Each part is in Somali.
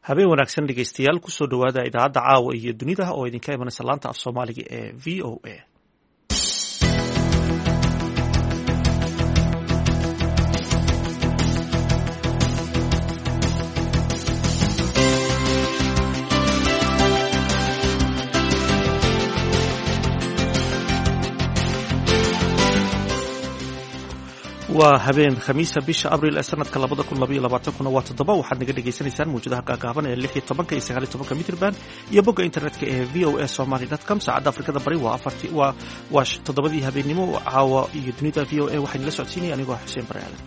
habeen wanaagsan dhegeystayaal kusoo dhawaada idaacadda caawa iyo dunida oo idinka imanaysa laanta af soomaaliga ee v o a. waa habeen khamiisa bisha abriil ee sanadka 2022 waa 7 waxaad naga dhegaysanaysaan mawjadaha gaagaaban ee 16 iyo 19 mitrban iyo bogga internetka ee voasomali.com. saacadda afrikada bari waa 7 habeenimo caawa iyo dunida v o a waxaan la socodsiinaya anigoo xuseen bare aadan.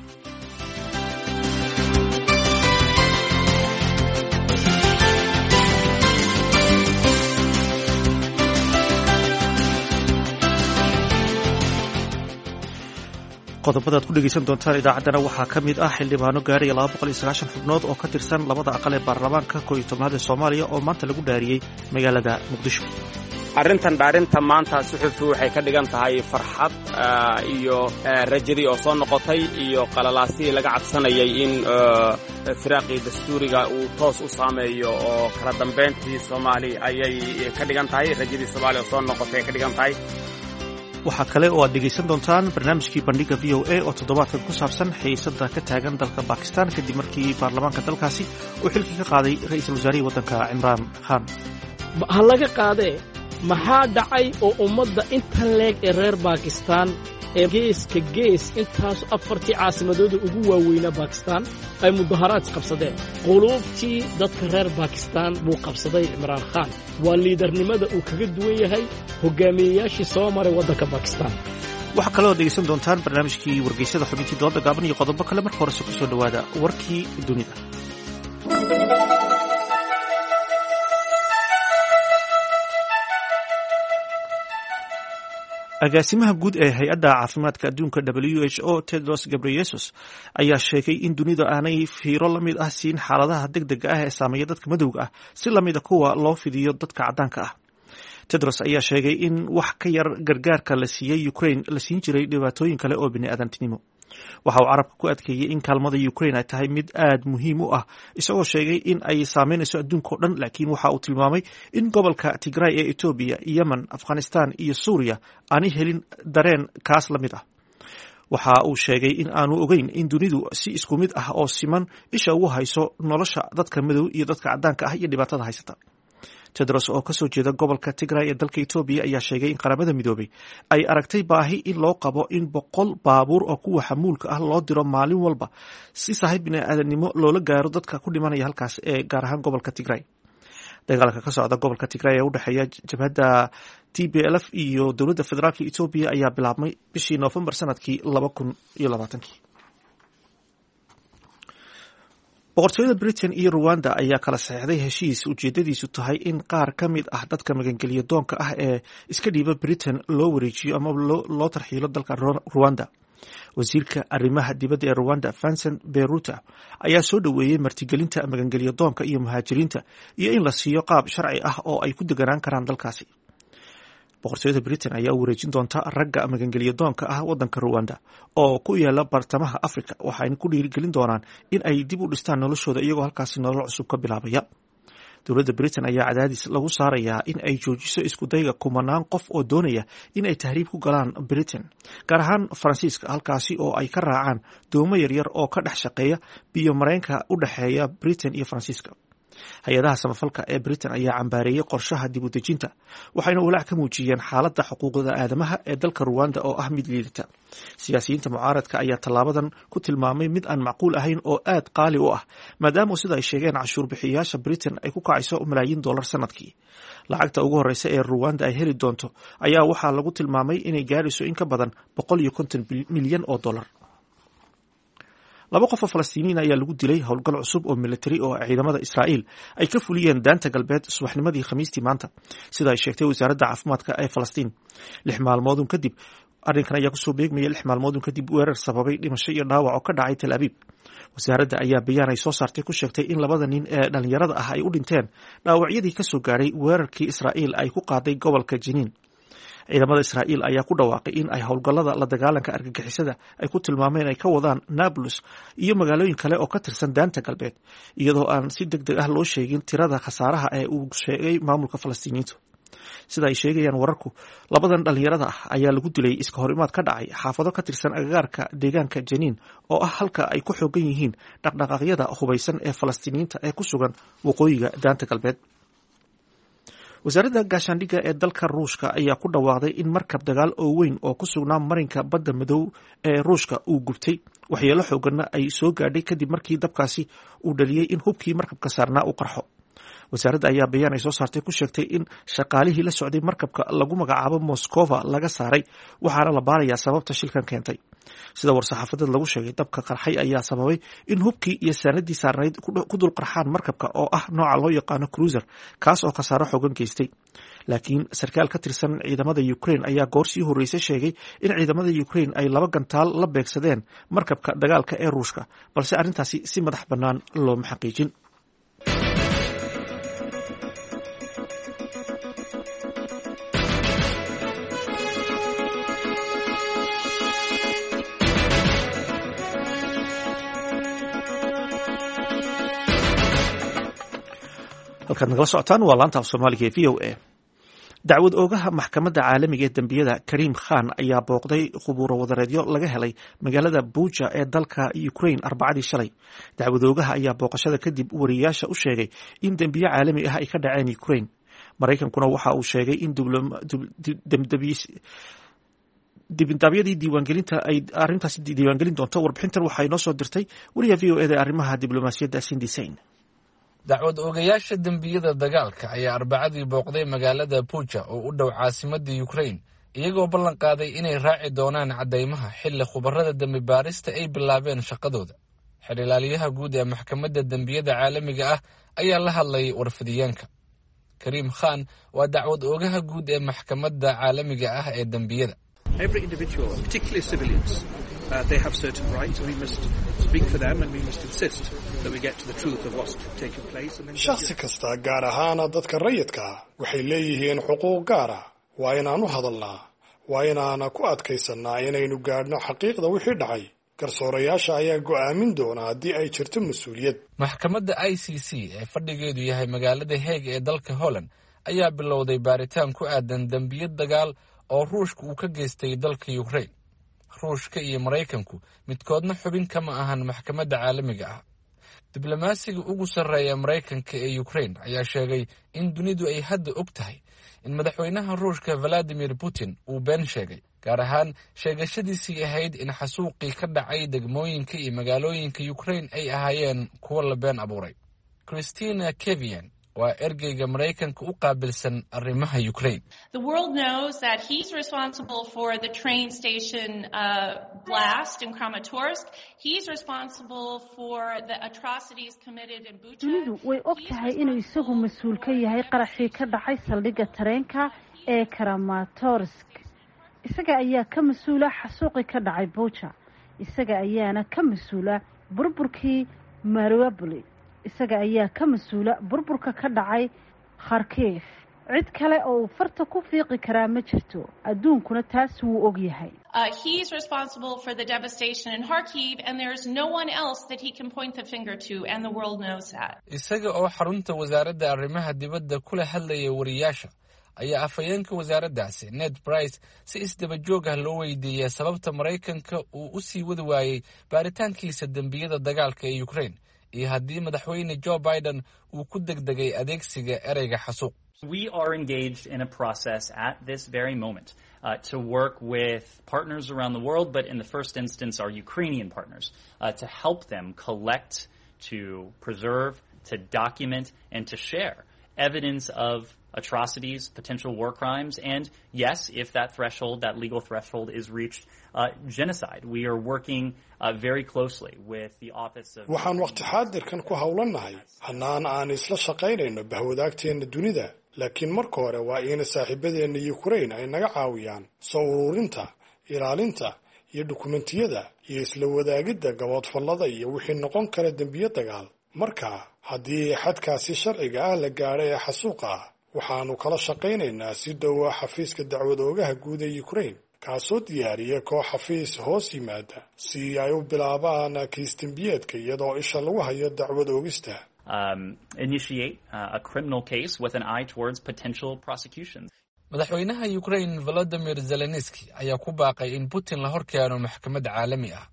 qodobada aad ku dhegaysan doontaan idaacaddana waxaa ka mid ah xildhibaano gaaraya 290 xubnood oo ka tirsan labada aqal ee baarlamaanka 11aad ee Soomaaliya oo maanta lagu dhaariyay magaalada Muqdisho. arrintan dhaarinta maanta suxufu waxay ka dhigan tahay farxad iyo rajadii oo soo noqotay iyo qalalaasii laga cabsanayay in firaaqii dastuuriga uu toos u saameeyo oo kala dambeyntii Soomaaliya ayay ka dhigan tahay rajadii Soomaaliya oo soo noqotay ka dhigan tahay. waxaa kale oo aad dhegaysan doontaan barnaamijkii bandhiga v o a oo toddobaadkan ku saabsan xiisada ka taagan dalka Bakistan kadib markii baarlamaanka dalkaasi uu xilkii ka qaaday ra'iisul wasaarihii waddanka Cimraan Khan. ha laga qaadee maxaa dhacay oo ummadda inta leeg ee reer Bakistan ee geeska gees intaas afartii caasimadooda ugu waaweynaa Bakistan ay mudaharaad qabsadeen. quluubtii dadka reer Bakistan buu qabsaday Cimraan Khan. waa liidarnimada uu kaga duwan yahay hogaamiyeyaashii soo maray waddanka Bakistan. waxaa kaloo dhegaysan doontaan barnaamijkii wargeysyada xubintii dooda gaaban iyo qodobo kale. marka horese kusoo dhawaada warkii dunida. agaasimaha guud ee hay-adda caafimaadka adduunka WHO Tedros Ghebreyesus ayaa sheegay in dunida aanay fiiro la mid ah siin xaaladaha degdega ah ee saameeya dadka madowga ah si la mid a kuwa loo fidiyo dadka caddaanka ah. Tedros ayaa sheegay in wax ka yar gargaarka la siiyey Ukraine la siin jiray dhibaatooyin kale oo bini'aadantinimo. waxa uu carabka ku adkeeyey in kaalmada Ukraine ay tahay mid aad muhiim u ah isagoo sheegay in ay saameynayso adduunka oo dhan, laakiin waxa uu tilmaamay in gobolka Tigray ee Ethiopia, Yemen, Afghanistan iyo Suuriya aanay helin dareen kaas la mid ah. waxa uu sheegay in aanu ogeyn in dunidu si isku mid ah oo siman isha ugu hayso nolosha dadka madow iyo dadka caddaanka ah iyo dhibaatada haysata. Tedros oo kasoo jeeda gobolka Tigray ee dalka Ethiopia ayaa sheegay in qaramada midoobay ay aragtay baahi in loo qabo in 100 baabuur oo kuwa xamuulka ah loo diro maalin walba si sahayb bini'aadanimo loola gaaro dadka ku dhimanaya halkaas ee gaar ahaan gobolka Tigray. dagaalka ka socda gobolka Tigray ee u dhaxeeya jabhadda TPLF iyo dowladda federaalka Ethiopia ayaa bilaabmay bishii November sanadkii 2020. boqortooyada Britain iyo Rwanda ayaa kala saxeexday heshiis ujeedadiisu tahay in qaar ka mid ah dadka magangeliya doonka ah ee iska dhiiba Britain loo wareejiyo ama loo tarxiilo dalka Rwanda. wasiirka arrimaha dibadda ee Rwanda Vincent Biruta ayaa soo dhaweeyay martigelinta magangeliya doonka iyo muhaajiriinta iyo in la siiyo qaab sharci ah oo ay ku deganaan karaan dalkaasi. boqortooyada Britain ayaa u wareejin doonta ragga magangeliya doonka ah waddanka Rwanda oo ku yaala bartamaha Afrika, waxayna ku dhiirigelin doonaan in ay dib u dhistaan noloshooda iyagoo halkaasi nolol cusub ka bilaabaya. dowladda Britain ayaa cadaadis lagu saarayaa in ay joojiso isku dayga kumanaan qof oo doonaya in ay tahriib ku galaan Britain, gaar ahaan Faransiiska, halkaasi oo ay ka raacaan doomo yaryar oo ka dhex shaqeeya biyo mareenka u dhexeeya Britain iyo Faransiiska. hay-adaha samafalka ee Britain ayaa cambaareeyay qorshaha dib u dejinta, waxayna walaac ka muujiyeen xaaladda xuquuqda aadamaha ee dalka Rwanda oo ah mid liidata. siyaasiyiinta mucaaradka ayaa tallaabadan ku tilmaamay mid aan macquul ahayn oo aad qaali u ah, maadaama sida ay sheegeen cashuur bixiyayaasha Britain ay ku kacayso malaayiin dollar sanadkii. lacagta ugu horeysa ee Rwanda ay heli doonto ayaa waxaa lagu tilmaamay inay gaarayso in ka badan 150 milyan oo dollar. 2 qof oo Falastiiniin ayaa lagu dilay howlgal cusub oo military oo ciidamada Israa'iil ay ka fuliyeen daanta galbeed subaxnimadii Khamiistii maanta, sida ay sheegtay wasaaradda caafimaadka ee Falastiin. 6 maalmood kadib arrinkan ayaa kusoo beegmaya 6 maalmood kadib weerar sababay dhimasho iyo dhaawac oo ka dhacay Tel Aviv. wasaaradda ayaa bayaan ay soo saartay ku sheegtay in 2 nin ee dhalinyarada ah ay u dhinteen dhaawacyadii ka soo gaaray weerarkii Israa'iil ay ku qaaday gobolka Jiniin. ciidamada Israa'iil ayaa ku dhawaaqay in ay howlgallada la dagaalanka argagixisada ay ku tilmaameen ay ka wadaan Nablus iyo magaalooyin kale oo ka tirsan daanta galbeed, iyadoo aan si degdeg ah loo sheegin tirada khasaaraha ee uu sheegay maamulka Falastiiniyiintu. Sida ay sheegayaan wararku, labadan dhalinyarada ah ayaa lagu dilay iska horimaad ka dhacay xaafado ka tirsan agagaarka deegaanka Janiin oo ah halka ay ku xoogan yihiin dhaqdhaqaaqyada hubaysan ee Falastiiniyiinta ee ku sugan waqooyiga daanta galbeed. wasaaradda gaashaandhigga ee dalka Ruushka ayaa ku dhawaaqday in markab dagaal oo weyn oo ku sugnaa marinka badda madow ee Ruushka uu gubtay, waxyeelo xooganna ay soo gaadhay kadib markii dabkaasi uu dhaliyay in hubkii markabka saarnaa uu qarxo. wasaaradda ayaa bayaan ay soo saartay ku sheegtay in shaqaalihii la socday markabka lagu magacaabo Moskova laga saaray, waxaana la baarayaa sababta shilkan keentay. sida war-saxaafadeed lagu sheegay, dabka qarxay ayaa sababay in hubkii iyo saanadii saarnayd ku dul qarxaan markabka oo ah nooca loo yaqaano cruiser, kaas oo khasaaro xoogan geystay. laakiin sarkaal ka tirsan ciidamada Ukraine ayaa goor sii horreysay sheegay in ciidamada Ukraine ay 2 gantaal la beegsadeen markabka dagaalka ee Ruushka, balse arrintaasi si madax bannaan looma xaqiijin. halkaad nagala socotaan waa laanta af Soomaaliga ee VOA. dacwad oogaha maxkamadda caalamiga ee dambiyada Karim Khan ayaa booqday qubuuro wadareedyo laga helay magaalada Bucha ee dalka Ukraine Arbacadii shalay. dacwad oogaha ayaa booqashada kadib wariyaasha u sheegay in dambiyo caalami ah ay ka dhaceen Ukraine. Mareykankuna waxa uu sheegay in dibindabyadii diiwaangelinta ay arrintaasi diiwaangelin doonto. warbixintan waxay noo soo dirtay wariyaha VOA ee arrimaha diblomaasiyadda Cindy Sain. dacwad oogayaasha dembiyada dagaalka ayaa Arbacadii booqday magaalada Bucha oo u dhow caasimadda Ukraine, iyagoo ballan qaaday inay raaci doonaan cadeymaha xilli khubarada dambi baarista ay bilaabeen shaqadooda. xirilaaliyaha guud ee maxkamadda dembiyada caalamiga ah ayaa la hadlay warfidiyeenka. Karim Khan waa dacwad oogaha guud ee maxkamadda caalamiga ah ee dembiyada. Every individual, particularly civilians, they have certain rights, and we must speak for them, and we must insist that we get to the truth of what's taking place. shakhsi kasta, gaar ahaan dadka rayidka ah, waxay leeyihiin xuquuq gaar ah. waa inaan u hadalnaa, waa inaan ku adkaysannaa inaynu gaadhno xaqiiqda wixii dhacay. garsoorayaasha ayaa go'aamin doona haddii ay jirto mas-uuliyad. maxkamadda ICC ee fadhigeedu yahay magaalada Hague ee dalka Holland ayaa bilowday baaritaan ku aadan dambiyo dagaal oo Ruushka uu ka geystay dalka Ukraine. Ruushka iyo Mareykanku midkoodna xubin kama ahan maxkamadda caalamiga ah. diblomaasiga ugu sarreeya Mareykanka ee Ukraine ayaa sheegay in dunidu ay hadda og tahay in madaxweynaha Ruushka Vladimir Putin uu been sheegay, gaar ahaan sheegashadiisii ahayd in xasuuqii ka dhacay degmooyinka iyo magaalooyinka Ukraine ay ahaayeen kuwo la been abuuray. Christina Kevian waa ergeyga Mareykanka u qaabilsan arrimaha Ukraine. The world knows that he's responsible for the train station blast in Kramatorsk. He's responsible for the atrocities committed in Bucha. Dunidu way og tahay inuu isagu mas'uul ka yahay qaraxii ka dhacay saldhigga tareenka ee Kramatorsk. isaga ayaa ka mas'uula xasuuqii ka dhacay Bucha. isaga ayaana ka mas'uula burburkii Mariupol. isaga ayaa ka mas'uula burburka ka dhacay Kharkiv. cid kale oo farta ku fiiqi kara ma jirto, adduunkuna taas wuu og yahay. He's responsible for the devastation in Kharkiv, and there's no one else that he can point the finger to, and the world knows that. isaga oo xarunta wasaaradda arrimaha dibadda kula hadlaya wariyaasha ayaa afhayeenka wasaaraddaasi Ned Price si isdaba joog ah loo weydiiyay sababta Mareykanka uu u sii wadi waayay baaritaankiisa dembiyada dagaalka ee Ukraine iyo haddii madaxweyne Joe Biden uu ku degdegay adeegsiga ereyga xasuuq. We are engaged in a process at this very moment to work with partners around the world, but in the first instance our Ukrainian partners, to help them collect, to preserve, to document, and to share evidence of atrocities, potential war crimes, and yes, if that threshold, that legal threshold is reached, genocide. We are working very closely with the Office of... waxaan waqti xaadirkan ku howlanahay hanaan aan isla shaqaynayno bahwadaagteena dunida, laakiin marka hore waa in saaxiibadeena Ukraine ay naga caawiyaan soo ururinta, ilaalinta iyo dokumentiyada iyo isla wadaagidda gaboodfallada iyo wixii noqon kara dambiyo dagaal. marka haddii xadkaasi sharciga ah la gaadhay ee xasuuqa ah, waxaanu kala shaqaynaynaa si dhow xafiiska dacwad oogaha guud ee Ukraine kaasoo diyaariya koox xafiis hoos yimaada si ay u bilaabaan kiis dambiyeedka iyadoo isha lagu hayo dacwad oogista. Initiate a criminal case with an eye towards potential prosecutions. madaxweynaha Ukraine Volodymyr Zelensky ayaa ku baaqay in Putin la horkeeno maxkamad caalami ah.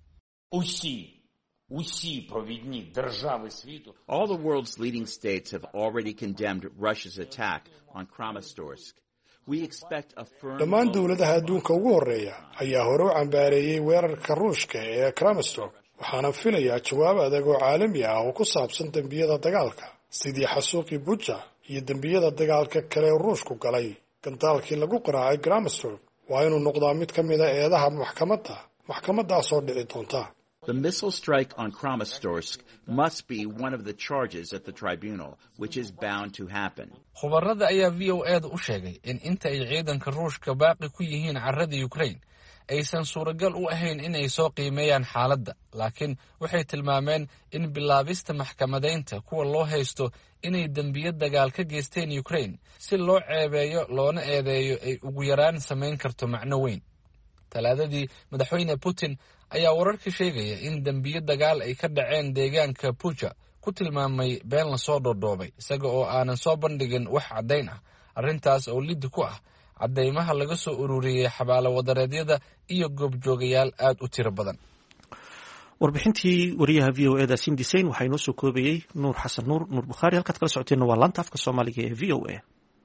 All the world's leading states have already condemned Russia's attack on Kramatorsk. We expect a firm dhammaan dawladaha adduunka ugu horeeya ayaa hore u cambaareeyay weerarka Ruushka ee Kramatorsk waxaana filayaa jawaab adag oo caalami ah oo ku saabsan dambiyada dagaalka sidii xasuuqii Bucha iyo dambiyada dagaalka kale ee Ruushku galay gantaalkii lagu qaraacay Kramatorsk waa inuu noqdaa mid ka mid ah eedaha maxkamadaas oo dhici doonta. The missile strike on Kramatorsk must be one of the charges at the tribunal, which is bound to happen. Khubarada ayaa VOA-da u sheegay in inta ay ciidanka Ruushka baaqi ku yihiin carrada Ukraine aysan suuragal u ahayn in ay soo qiimeeyaan xaaladda, laakiin waxay tilmaameen in bilaabista maxkamadaynta kuwa loo haysto inay dambiyo dagaal ka geysteen Ukraine si loo ceebeeyo loona eedeeyo ay ugu yaraan samayn karto macno weyn. Talaadadii madaxweyne Putin ayaa wararka sheegaya in dambiyo dagaal ay ka dhaceen deegaanka Bucha ku tilmaamay been la soo dhoodhoobay isaga oo aanan soo bandhigin wax caddayn ah arrintaas oo lid ku ah caddaymaha laga soo ururiyey xabaalo wadareedyada iyo goobjoogayaal aad u tiro badan. warbixintii wariyaha VOA-da Cindy Sain waxaa inoo soo koobayey Nuur Xasan Nuur Bukhari. halkaad kala socoteena waa laanta afka Soomaaliga ee VOA.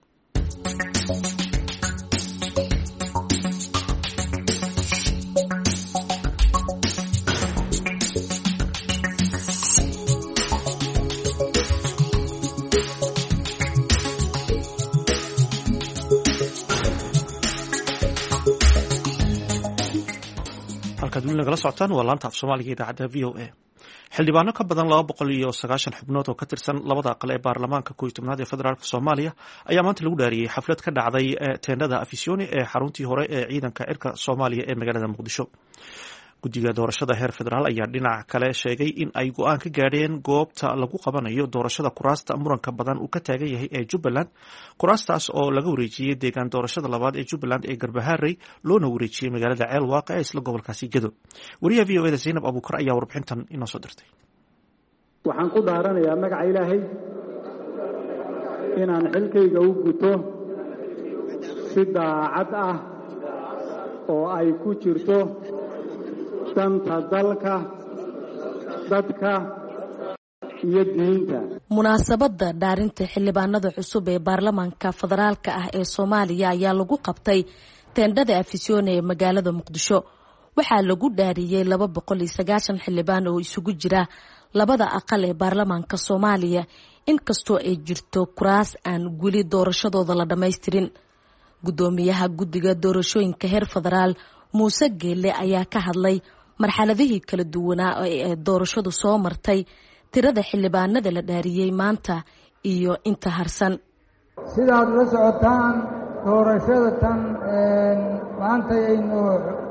halkaad weli nagala socotaan waa laanta af Soomaaliga idaacadda VOA. xildhibaano ka badan 290 xubnood oo ka tirsan labada aqal ee baarlamaanka 11aad ee federaalka Soomaaliya ayaa maanta lagu dhaariyay xaflad ka dhacday teendada Afisyooni ee xaruntii hore ee ciidanka cirka Soomaaliya ee magaalada Muqdisho. guddiga doorashada heer federaal ayaa dhinac kale sheegay in ay go'aan ka gaadheen goobta lagu qabanayo doorashada kuraasta muranka badan uu ka taagan yahay ee Jubbaland. kuraastaas oo laga wareejiyay deegaan doorashada labaad ee Jubbaland ee Garbaharey loona wareejiyay magaalada Ceelwaaq ee isla gobolkaasi Gedo. wariyaha VOA-da Zainab Abuukar ayaa warbixintan inoo soo dirtay. waxaan ku dhaaranayaa magaca Ilaahay inaan xilkayga u guto si daacad ah oo ay ku jirto danta dalka, dadka iyo diinta. munaasabadda dhaarinta xildhibaanada cusub ee baarlamaanka federaalka ah ee Soomaaliya ayaa lagu qabtay teendada Afisyooni ee magaalada Muqdisho. waxaa lagu dhaariyay 290 xildhibaan oo isugu jira labada aqal ee baarlamaanka Soomaaliya inkastoo ay jirto kuraas aan weli doorashadooda la dhammaystirin. gudoomiyaha guddiga doorashooyinka heer federaal Muuse Geelle ayaa ka hadlay marxaladihii kala duwanaa ee doorashadu soo martay, tirada xildhibaanada la dhaariyay maanta iyo inta harsan. sidaad la socotaan doorashada tan maanta aynu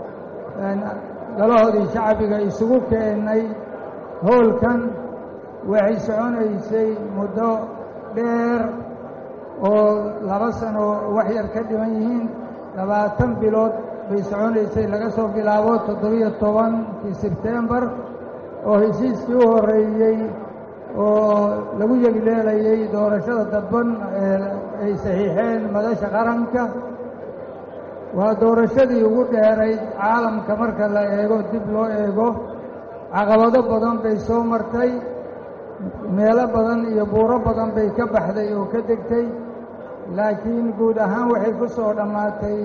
golahoodii shacbiga isugu keennay howlkan waxay soconaysay muddo dheer oo 2 sano wax yar ka dhiman yihiin 20 bilood bay soconaysay laga soo bilaabo 17 Sebtembar oo heshiiskii u horeeyay oo lagu yeegleelayay doorashada dadban ay saxiixeen madasha qaranka. waa doorashadii ugu dheerayd caalamka marka la eego dib loo eego. caqabado badan bay soo martay, meelo badan iyo buuro badan bay ka baxday oo ka degtay, laakiin guud ahaan waxay ku soo dhammaatay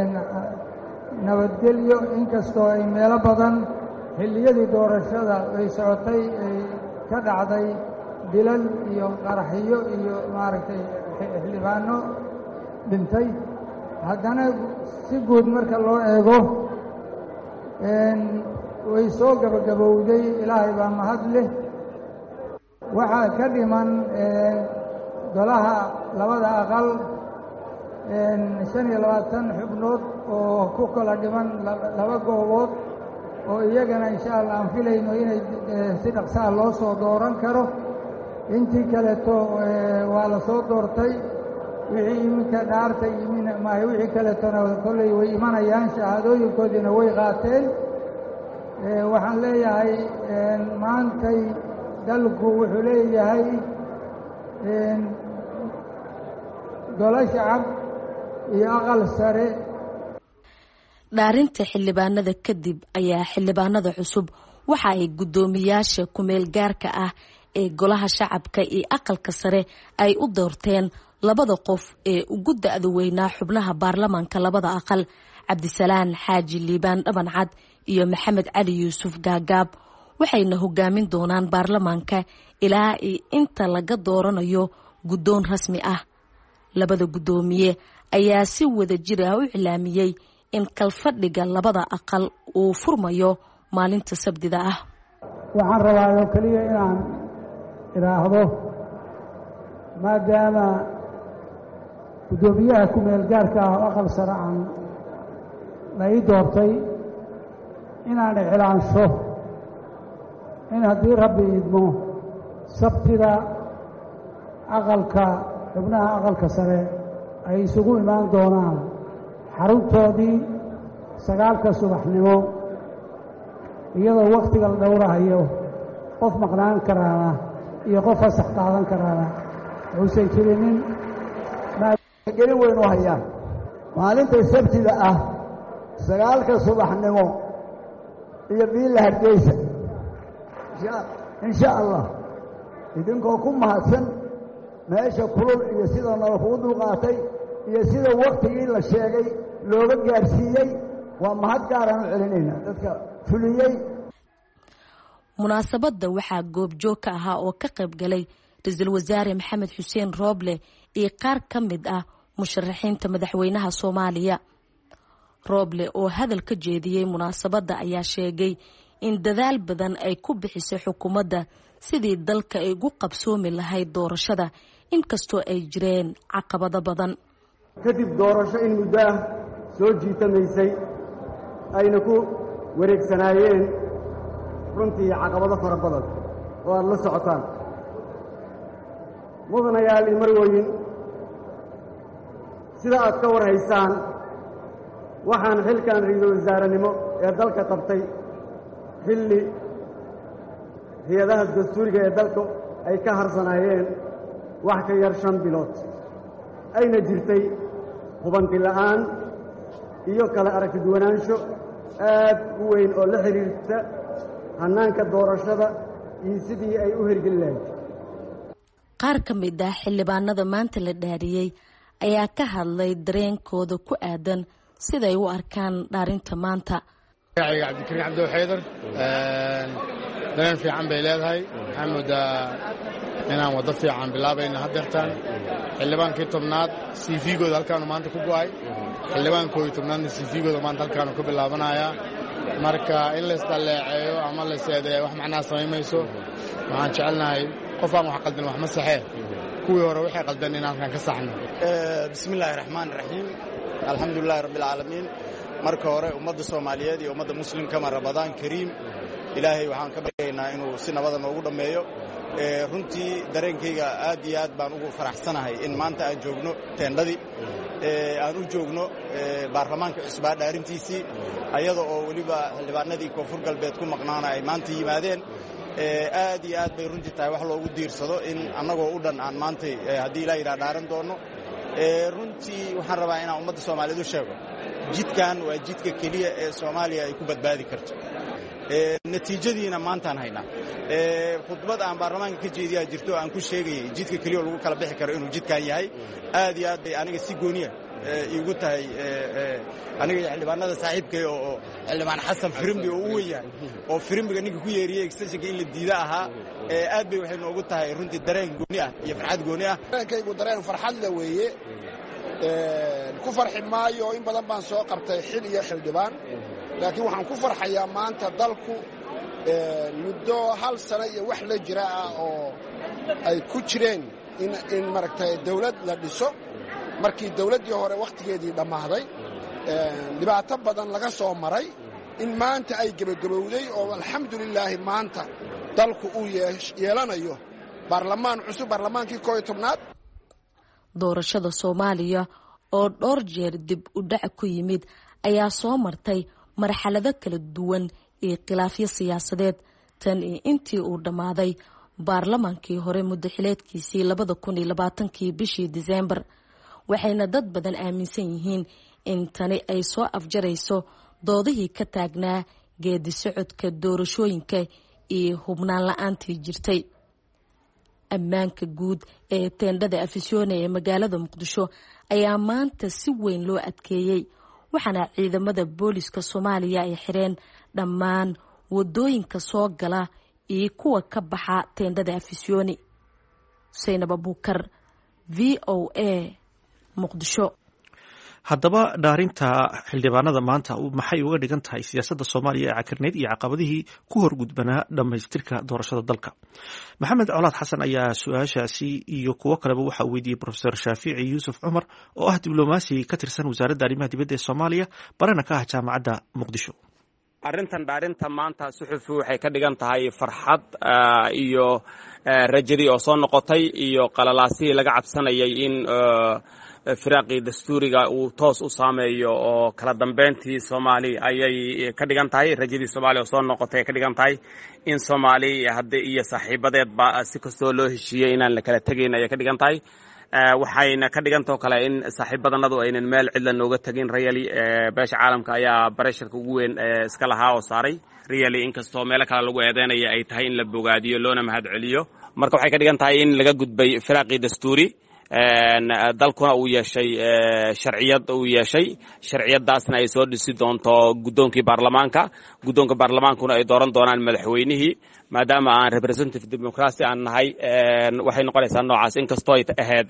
nabadgelyo. inkastoo ay meelo badan xilliyadii doorashada ay socotay ay ka dhacday dilal iyo qaraxyo iyo maaragtay xildhibaano dhintay, haddana si guud marka loo eego way soo gabagabowday. ilaahay baa mahad leh. waxaa ka dhiman golaha labada aqal 25 xubnood oo ku kala dhiman 2 goobood oo iyagana insha Allah aan filayno inay si dhaqsaa loo soo dooran karo. intii kaleeto waa la soo doortay. wixii iminka dhaarta yimin maahe wixii kaletona kolley way imanayaan shahaadooyinkoodiina way qaateen waxaan leeyahay maantay dalku wuxuu leeyahay golo shacab iyo aqal sare. dhaarinta xildhibaanada kadib ayaa xildhibaanada cusub waxa ay guddoomiyaasha kumeel gaarka ah ee golaha shacabka iyo aqalka sare ay u doorteen labada qof ee ugu da'da weynaa xubnaha baarlamaanka labada aqal, cabdisalaan xaaji liibaan dhabancad iyo maxamed cali yuusuf gaagaab, waxayna hogaamin doonaan baarlamaanka ilaa inta laga dooranayo guddoon rasmi ah. labada guddoomiye ayaa si wada jir ah u iclaamiyey in kalfadhiga labada aqal uu furmayo maalinta sabtida ah. waxaan rabaa oo keliya inaan idhaahdo maadaama guddoomiyaha kumeel gaarka ah oo aqal sare aan la ii doortay inaan iclaansho in haddii rabbi idmo sabtida xubnaha aqalka sare ay isugu imaan doonaan xaruntoodii 9 subaxnimo, iyadoo wakhtiga la dhowrahayo qof maqnaan karaana iyo qof fasax qaadan karaana uusan jirinin. gelin weyn u hayaan maalinta sabtida ah 9 subaxnimo iyo biilla Hargeysa insha Allah idinkoo ku mahadsan meesha kulul iyo sida nala kugu dulqaatay iyo sida wakhtigii la sheegay looga gaarsiiyey waa mahad gaaraan u celinaynaa dadka fuliyey. munaasabadda waxaa goobjoog ka ahaa oo ka qayb galay ra-iisul wasaare maxamed xuseen rooble iyo qaar ka mid ah musharaxiinta madaxweynaha Soomaaliya. rooble oo hadal ka jeediyey munaasabadda ayaa sheegay in dadaal badan ay ku bixisay xukuumadda sidii dalka ay ugu qabsoomi lahayd doorashada inkastoo ay jireen caqabado badan. kadib doorasho in muddo ah soo jiitamaysay ayna ku wareegsanaayeen runtii caqabado fara badan oo aad la socotaan. mudanayaal iyo marwooyin, sida aad ka war haysaan waxaan xilkan ra'iisul wasaarenimo ee dalka qabtay xilli hay-adaha dastuuriga ee dalka ay ka harsanaayeen wax ka yar 5 bilood, ayna jirtay hubanti la'aan iyo kala aragti duwanaansho aad u weyn oo la xiriirta hannaanka doorashada iyo sidii ay u hirgeli lahayd. qaar ka mid ah xildhibaanada maanta la dhaariyey ayaa ka hadlay dareenkooda ku aadan siday u arkaan dhaarinta maanta. cabdikariin cabdi xaydar dareen fiican bay leedahay. waxaan moodaa inaan waddo fiican bilaabayna haddeertaan. xildhibaankii 10aad CV-gooda halkaanu maanta ku go'ay, xildhibaankooda 10aadna CV-gooda maanta halkaanu ka bilaabanayaa. marka in laysdalleeceeyo ama layseedeeyo wax macnaha samaymayso. waxaan jecelnahay qof aan wax qaldan wax ma saxee, kuwii hore waxay qaldan in halkan ka saxno. bismillaahi raxmaani raxiim, alxamdulilaahi rabbilcaalamiin. marka hore ummadda Soomaaliyeed iyo ummadda muslimkama Ramadaan Kariim, ilaahay waxaan ka baryaynaa inuu si nabada noogu dhammeeyo. runtii dareenkayga aad iyo aad baan ugu faraxsanahay in maanta aan joogno teendhadii, aan u joogno baarlamaanka cusbaa dhaarintiisii, ayada oo weliba xildhibaanadii koonfur galbeed ku maqnaana ay maanta yimaadeen. aad iyo aad bay runtii tahay wax loogu diirsado in annagoo u dhan aan maantay haddii ilaa yidhaha dhaaran doonno. runtii waxaan rabaa inaan ummadda Soomaaliyeed u sheego jidkan waa jidka keliya ee Soomaaliya ay ku badbaadi karto. natiijadiina maantaan haynaa. khudbad aan baarlamaanka ka jeediyaa jirto aan ku sheegayay jidka keliya oo lagu kala bixi karo inuu jidkan yahay. aad iyo aad bay aniga si gooniya iigu tahay aniga iyo xildhibaanada saaxiibkay oo xildhibaan xasan firimbi oo u weyn yahay oo firimbiga ninka ku yeeriyey extensionka in la diida ahaa. aad bay waxay noogu tahay runtii dareen gooni ah iyo farxad gooni ah. dareenkaygu dareen farxad la weeye. ku farxi maayo in badan baan soo qabtay xil iyo xildhibaan, laakiin waxaan ku farxayaa maanta dalku muddo 1 sano iyo wax la jira ah oo ay ku jireen in maaragtay dawlad la dhiso. markii dawladdii hore wakhtigeedii dhammaaday, dhibaato badan laga soo maray, in maanta ay gebagabowday oo alxamdulilaahi maanta dalku uu yeelanayo baarlamaan cusub, baarlamaankii 11aad. doorashada soomaaliya oo dhowr jeer dib u dhac ku yimid ayaa soo martay marxalado kala duwan iyo khilaafyo siyaasadeed tan iyo intii uu dhammaaday baarlamaankii hore muddo xileedkiisii 2020 bishii Diseembar waxayna dad badan aaminsan yihiin in tani ay soo afjarayso doodihii ka taagnaa geedi socodka doorashooyinka iyo hubnaan la'aantii jirtay. Ammaanka guud ee teendhada Afisyoone ee magaalada Muqdisho ayaa maanta si weyn loo adkeeyay waxaana ciidamada booliska Soomaaliya ay xireen dhammaan wadooyinka soo gala iyo kuwa ka baxa teendhada Afisyoone. Saynab Abuukar, VOA, Muqdisho. haddaba dhaarinta xildhibaanada maanta maxay uga dhigan tahay siyaasadda Soomaaliya ee cakarneyd iyo caqabadihii ku horgudbanaa dhamaystirka doorashada dalka? Maxamed Colaad Xasan ayaa su-aashaasi iyo kuwo kaleba waxa uu weydiiyey Professor Shaafici Yuusuf Cumar oo ah diblomaasi ka tirsan wasaaradda arrimaha dibadda ee Soomaaliya barana ka ah jaamacadda Muqdisho. arrintan dhaarinta maanta suxufi waxay ka dhigan tahay farxad iyo rajadii oo soo noqotay iyo qalalaasihii laga cabsanayay in firaaqii dastuuriga uu toos u saameeyo oo kala dambeyntii Soomaali ayay ka dhigan tahay rajadii Soomaali oo soo noqotay ka dhigan tahay in Soomaali hadda iyo saaxiibadeedba si kastoo loo heshiiyay inaan la kala tegayn ayay ka dhigan tahay waxayna ka dhigantoo kale in saaxiibadanadu aynan meel cidla nooga tagin really beesha caalamka ayaa baresharka ugu weyn iska lahaa oo saaray really inkastoo meelo kale lagu eedeynaya ay tahay in la bogaadiyo loona mahad celiyo marka waxay ka dhigan tahay in laga gudbay firaaqii dastuuri dalkuna uu yeeshay sharciyadaasna ay soo dhisi doonto guddoonka baarlamaankuna ay dooran doonaan madaxweynihii maadaama aan representative democracy aan nahay waxay noqonaysaa noocaas inkastoo ay ahayd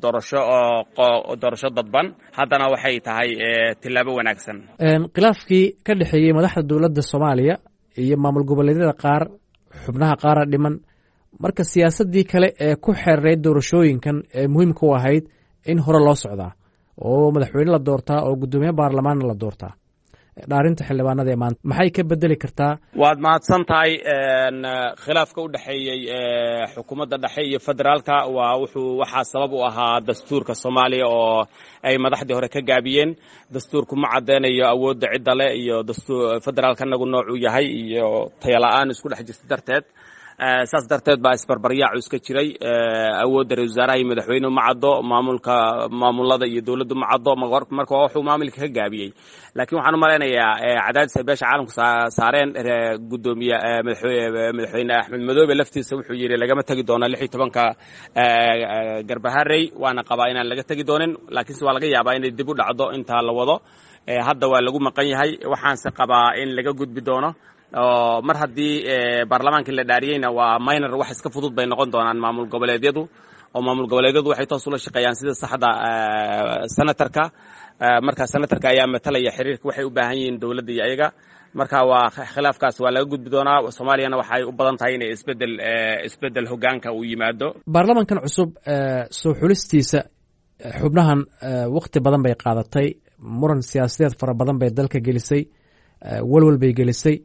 doorasho dadban haddana waxay tahay tilaabo wanaagsan. khilaafkii ka dhexeeyey madaxda dowladda Soomaaliya iyo maamul goboleedyada qaar xubnaha qaara dhiman marka siyaasadii kale ee ku xeeray doorashooyinkan ee muhiimka u ahayd in hore loo socdaa oo madaxweyne la doortaa oo gudoomiye baarlamaan la doortaa dhaarinta xildhibaanada ee maanta maxay ka bedeli kartaa? waad mahadsan tahay khilaafka u dhaxeeyay xukuumadda dhexe iyo federaalka waxaa sabab u ahaa dastuurka Soomaaliya oo ay madaxdii hore ka gaabiyeen dastuurku ma cadeynayo awoodda cidda leh iyo dastuur federaalka nagu noocu yahay iyo tayala'aan isku dhex jirta darteed saas darteed baa isbarbaryaacu iska jiray awoodda ra-iisul wasaaraha iyo madaxweynuhu ma caddo maamulada iyo dowladdu ma caddo marka wuxuu maamulka ka gaabiyey laakiin waxaan u malaynayaa cadaadis ay beesha caalamku saareen gudoomiye madaxweyne Axmed Madoobe laftiisa wuxuu yidhi lagama tegi doono 16 garbaharey waana qabaa inaan laga tegi doonin laakiinse waa laga yaabaa inay dib u dhacdo intaa la wado hadda waa lagu maqan yahay waxaanse qabaa in laga gudbi doono mar haddii baarlamaankii la dhaariyeyna waa minor wax iska fudud bay noqon doonaan maamul goboleedyadu waxay toos ula shaqeeyaan sida saxda senatarka marka senatarka ayaa matalaya xiriirka waxay u baahan yihiin dowladda iyo ayaga marka waa khilaafkaas waa laga gudbi doonaa Soomaaliyana waxay u badan tahay inay isbedel hoggaanka uu yimaado. baarlamaankan cusub soo xulistiisa xubnahan waqti badan bay qaadatay muran siyaasadeed fara badan bay dalka gelisay walwal bay gelisay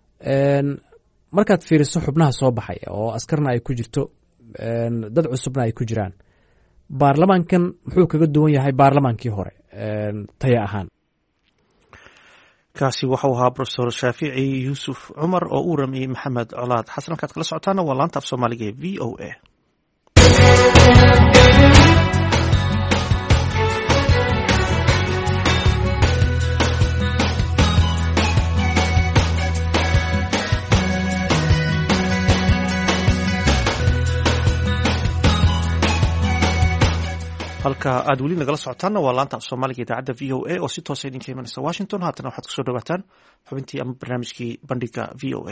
markaad fiiriso xubnaha soo baxay oo askarna ay ku jirto dad cusubna ay ku jiraan baarlamaankan muxuu kaga duwan yahay baarlamaankii hore taya ahaan? kaasi wuxuu ahaa Professor Shaafici Yuusuf Cumar oo uu ramiyey Maxamed Colaad Xasan halkaad kala socotaana waa laanta af Soomaaliga ee VOA. halka aad weli nagala socotaanna waa laanta af Soomaaliga idaacadda VOA oo si toos ah idinka imanaysa Washington haatana waxaad kusoo dhawaataan xubintii ama barnaamijkii bandhiga VOA.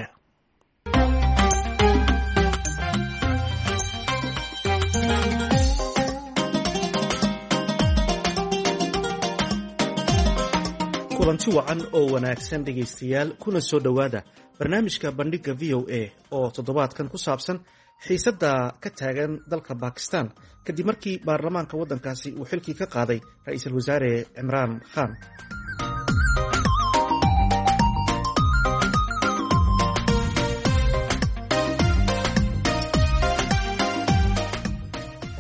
kulanti wacan oo wanaagsan dhegaystayaal kuna soo dhowaada barnaamijka bandhiga VOA oo toddobaadkan ku saabsan xiisadda ka taagan dalka Bakistan kadib markii baarlamaanka waddankaasi uu xilkii ka qaaday ra'iisul wasaare Imraan Khan.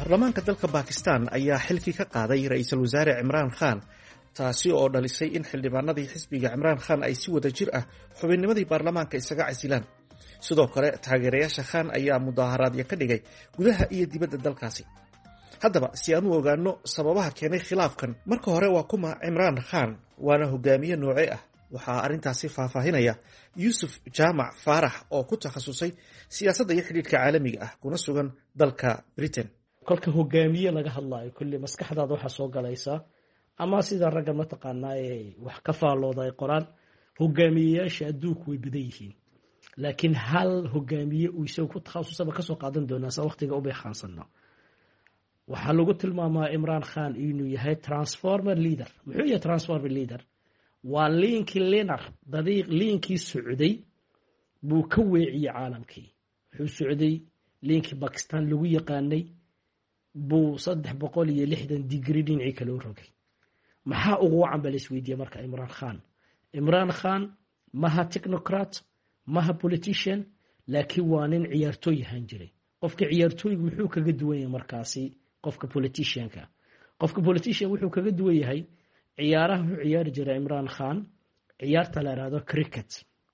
baarlamaanka dalka Bakistan ayaa xilkii ka qaaday ra'iisul wasaare Imran Khan taasi oo dhalisay in xildhibaanadii xisbiga Imran Khan ay si wada jir ah xubinnimadii baarlamaanka isaga casilaan. sidoo kale taageerayaasha Khan ayaa mudaharaadyo ka dhigay gudaha iyo dibadda dalkaasi. haddaba si aan u ogaano sababaha keenay khilaafkan, marka hore waa kuma Imran Khan, waana hogaamiye noocee ah? waxaa arrintaasi faahfaahinaya Yusuf Jaamac Faarax oo ku takhasusay siyaasadda iyo xidhiidhka caalamiga ah kuna sugan dalka Britain. kolka hogaamiye laga hadlayo kulli maskaxdaada waxa soo galaysa ama sida ragga mataqaanaa ee wax ka faalooda ay qoraan hogaamiyeyaasha adduunku way badan yihiin, laakiin hal hogaamiye uu isagu ku takhasusaba ka soo qaadan doonaa sa waqtiga u beeqaansana. waxaa lagu tilmaamaa Imran Khan inuu yahay transformer leader. muxuu yahay transformer leader? waa liinkii linar dadiiq liinkii socday buu ka weeciyey caalamkii. wuxuu socday liinkii Pakistan lagu yaqaanay buu 360 degree dhinacii kale u rogay. maxaa ugu wacan baa la isweydiiyey marka Imran Khan maha technocrat, maha politician, laakiin waa nin ciyaartooy ahaan jiray. qofka ciyaartooygu muxuu kaga duwan yahay markaasi qofka politicianka? qofka politician wuxuu kaga duwan yahay ciyaaraha wuxuu ciyaari jiray Imran Khan ciyaarta la yiraahdo cricket.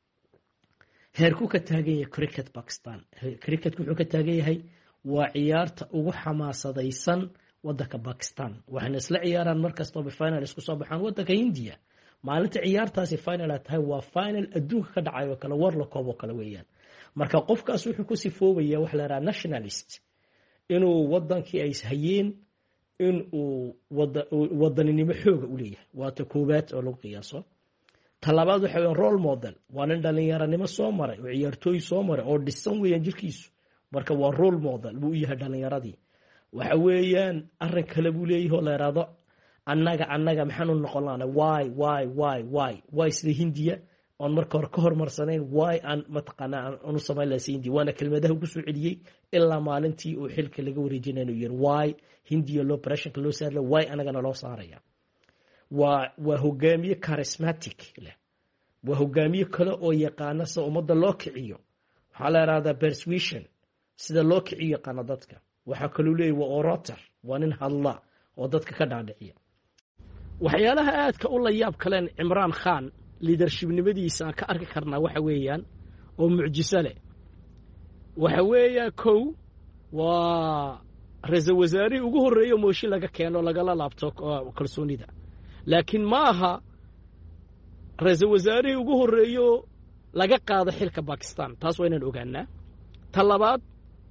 heerku ka taagan yahay cricket Pakistan. cricket wuxuu ka taagan yahay waa ciyaarta ugu xamaasadaysan wadanka Pakistan. waxayna isla ciyaaraan markastoo final isku soo baxaan wadanka India. maalinta ciyaartaasi final tahay waa final adduunka ka dhacayo kala war la koobo kala weeyaan. marka qofkaas wuxuu ku sifoobaya wax la yiraahdo nationalist, inuu wadankii ay hayeen in uu wadaninimo xoog u leeyahay. waa ta koobaad oo lagu qiyaaso. talabaad waxa weeye role model, waa nin dhalinyaranimo soo maray oo ciyaartooy soo maray oo dhisan weeyaan jirkiisu. marka waa role model buu yahay dhalinyaradii. waxa weeyaan arrin kale buu leeyahay oo la yiraahdo annaga maxaanu noqon lahayn why sida Hindiya on marka hore ka hormarsanayn why aan mataqaanaa aanu samayn lahayn Hindiya. waana kelmadaha ugu soo celiyey ilaa maalintii uu xilka laga wareejinayo yiri why Hindiya loo pressure loo saarlo why anagana loo saaraya. waa hogaamiye charismatic leh, waa hogaamiye kale oo yaqaana sida ummadda loo kiciyo. waxaa la yiraahdaa persuasion, sida loo kiciyo yaqaana dadka. waxaa kaloo leeyahay waa orator, waa nin hadla oo dadka ka dhaadhiciya. waxyaalaha aadka u la yaab kaleen Imran Khan leadershipnimadiisa aan ka arki karnaa waxa weeyaan oo mucjiso leh. waxa weeyaa kow waa ra'iisul wasaarihii ugu horreeyay mooshin laga keeno lagala laabto kalsoonida, laakiin ma aha ra'iisul wasaarihii ugu horreeyo laga qaado xilka Pakistan. taas waa inaan ogaanaa. ta labaad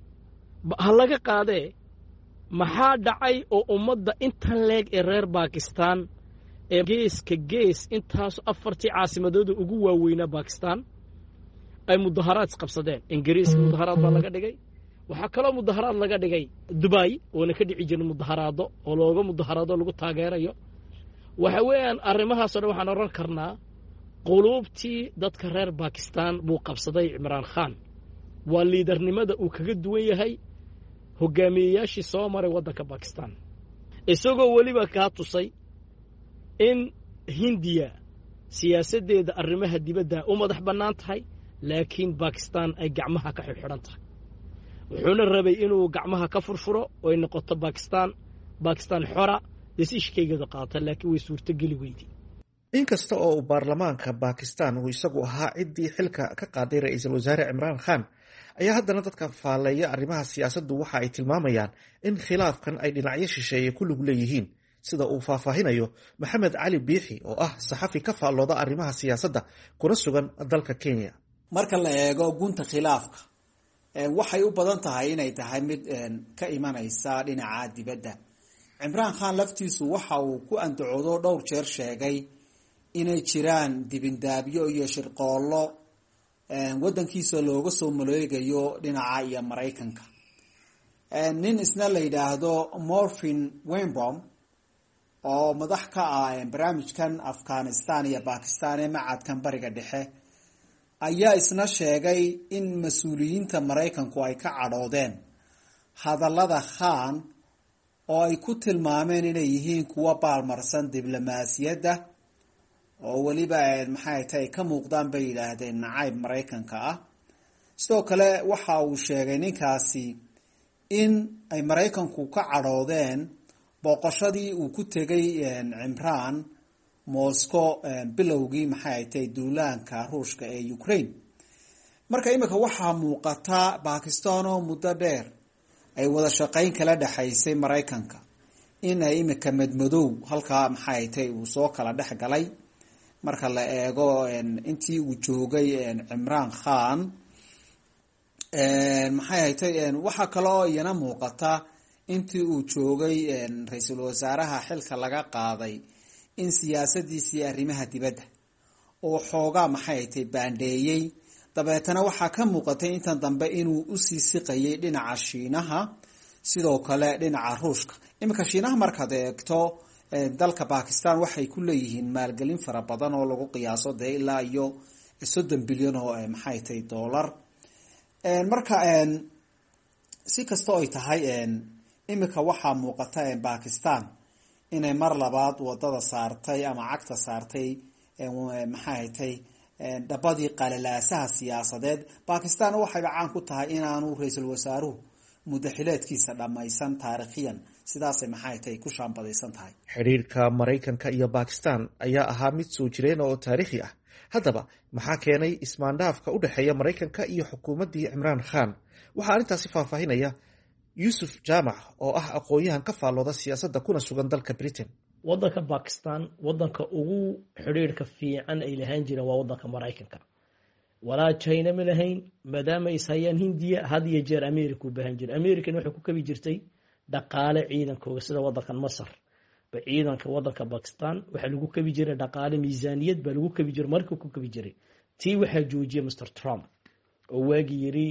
ha laga qaadee maxaa dhacay oo ummadda intan leeg ee reer Pakistan ee geeska gees intaas 4 caasimadooda ugu waaweynaa Pakistan ay mudaharaad qabsadeen. Ingiriiska mudaharaad baa laga dhigay. waxaa kaloo mudaharaad laga dhigay Dubai oo ka dhici jiray mudaharaado oo looga mudaharaado lagu taageerayo. waxa weeyaan arrimahaas oo waxaan oran karnaa qulubtii dadka reer Pakistan buu qabsaday Imran Khan. waa liidarnimada uu kaga duwan yahay hogaamiyeyaashii soo maray wadanka Pakistan, isagoo waliba ka tusay in Hindiya siyaasadeeda arrimaha dibadda u madax bannaan tahay, laakiin Pakistan ay gacmaha ka xidhan tahay. wuxuuna rabay inuu gacmaha ka furfuro oo ay noqoto Pakistan xora decision-keeda qaata, laakiin way suurtageli weyday. inkasta oo uu baarlamaanka Pakistan uu isagu ahaa ciddii xilka ka qaaday ra'iisul wasaare Imran Khan, ayaa haddana dadka faaleeya arrimaha siyaasaddu waxa ay tilmaamayaan in khilaafkan ay dhinacyo shisheeye ku lug leeyihiin, sida uu faahfaahinayo Maxamed Cali Biixi oo ah saxafi ka faallooda arrimaha siyaasadda kuna sugan dalka Kenya. marka la eego gunta khilaafka waxay u badan tahay inay tahay mid ka imanaysa dhinaca dibadda. Imran Khan laftiisu waxa uu ku andacoodo dhowr jeer sheegay inay jiraan dibindaabyo iyo shirqoollo wadankiisa looga soo maleegayo dhinaca iyo Mareykanka. nin isna la yiraahdo Morfin Wenbom oo madax ka ah barnaamijkan Afghanistan iyo Pakistan ee macadkan bariga dhexe ayaa isna sheegay in mas'uuliyiinta Mareykanku ay ka cadhoodeen hadallada Khan oo ay ku tilmaameen inay yihiin kuwa baalmarsan diblomaasiyadda oo waliba maxay tahay ka muuqdaan bay yiraahdeen nacayb Mareykanka ah. sidoo kale waxa uu sheegay ninkaasi in ay maraykanku ka cadhoodeen booqashadii uu ku tegay cimraan moscow bilowgii maxay ay tahay duulaanka ruushka ee Ukraine. marka imika waxaa muuqata Pakistan oo muddo dheer ay wada shaqayn kala dhaxaysay maraykanka in ay imika madmadow halkaa maxay ay tahay uu soo kala dhex galay marka la eego intii uu joogay Imran Khan. maxay ay tahay waxa kale oo iyana muuqata intii uu joogay ra'iisul wasaaraha xilka laga qaaday in siyaasadiisii arrimaha dibadda oo xoogaa maxay ay tahay baandeeyay. dabeetana waxaa ka muuqatay intan dambe inuu u sii siqayay dhinaca Shiinaha sidoo kale dhinaca Ruushka. imika Shiinaha markaad eegto dalka Pakistan waxay ku leeyihiin maalgelin fara badan oo lagu qiyaaso ilaa iyo 30 bilyan oo maxay tahay dollar. marka si kasta oo ay tahay imika waxaa muuqata Pakistan inay mar labaad wadada saartay ama cagta saartay maxay tahay dabadii qalalaasaha siyaasadeed. Pakistan waxay caan ku tahay inaanu ra'iisul wasaaruhu mudaxileedkiisa dhamaysan taariikhiyan sidaas maxay tahay ku shaambadaysan tahay. xiriirka Maraykanka iyo Pakistan ayaa ahaa mid soo jireen oo taariikhi ah. haddaba maxaa keenay ismaandhaafka u dhexeeya Maraykanka iyo xukuumaddii Imran Khan? waxaa arrintaasi faahfaahinaya Yusuf Jaamac oo ah aqoon-yahan ka faallooda siyaasadda kuna sugan dalka Britain. waddanka Pakistan waddanka ugu xiriirka fiican ay lahaan jireen waa waddanka Maraykanka. walaa China ma lahayn maadaama ay hayaan Hindiya had iyo jeer America u baahan jiray. America waxay ku kabi jirtay dhaqaale ciidankooda sida waddankan Masar. ba ciidanka waddanka Pakistan waxa lagu kabi jiray dhaqaale miisaaniyad ba lagu kabi jiray markuu ku kabi jiray. tii waxa joojiyay Mr Trump oo waagi yiri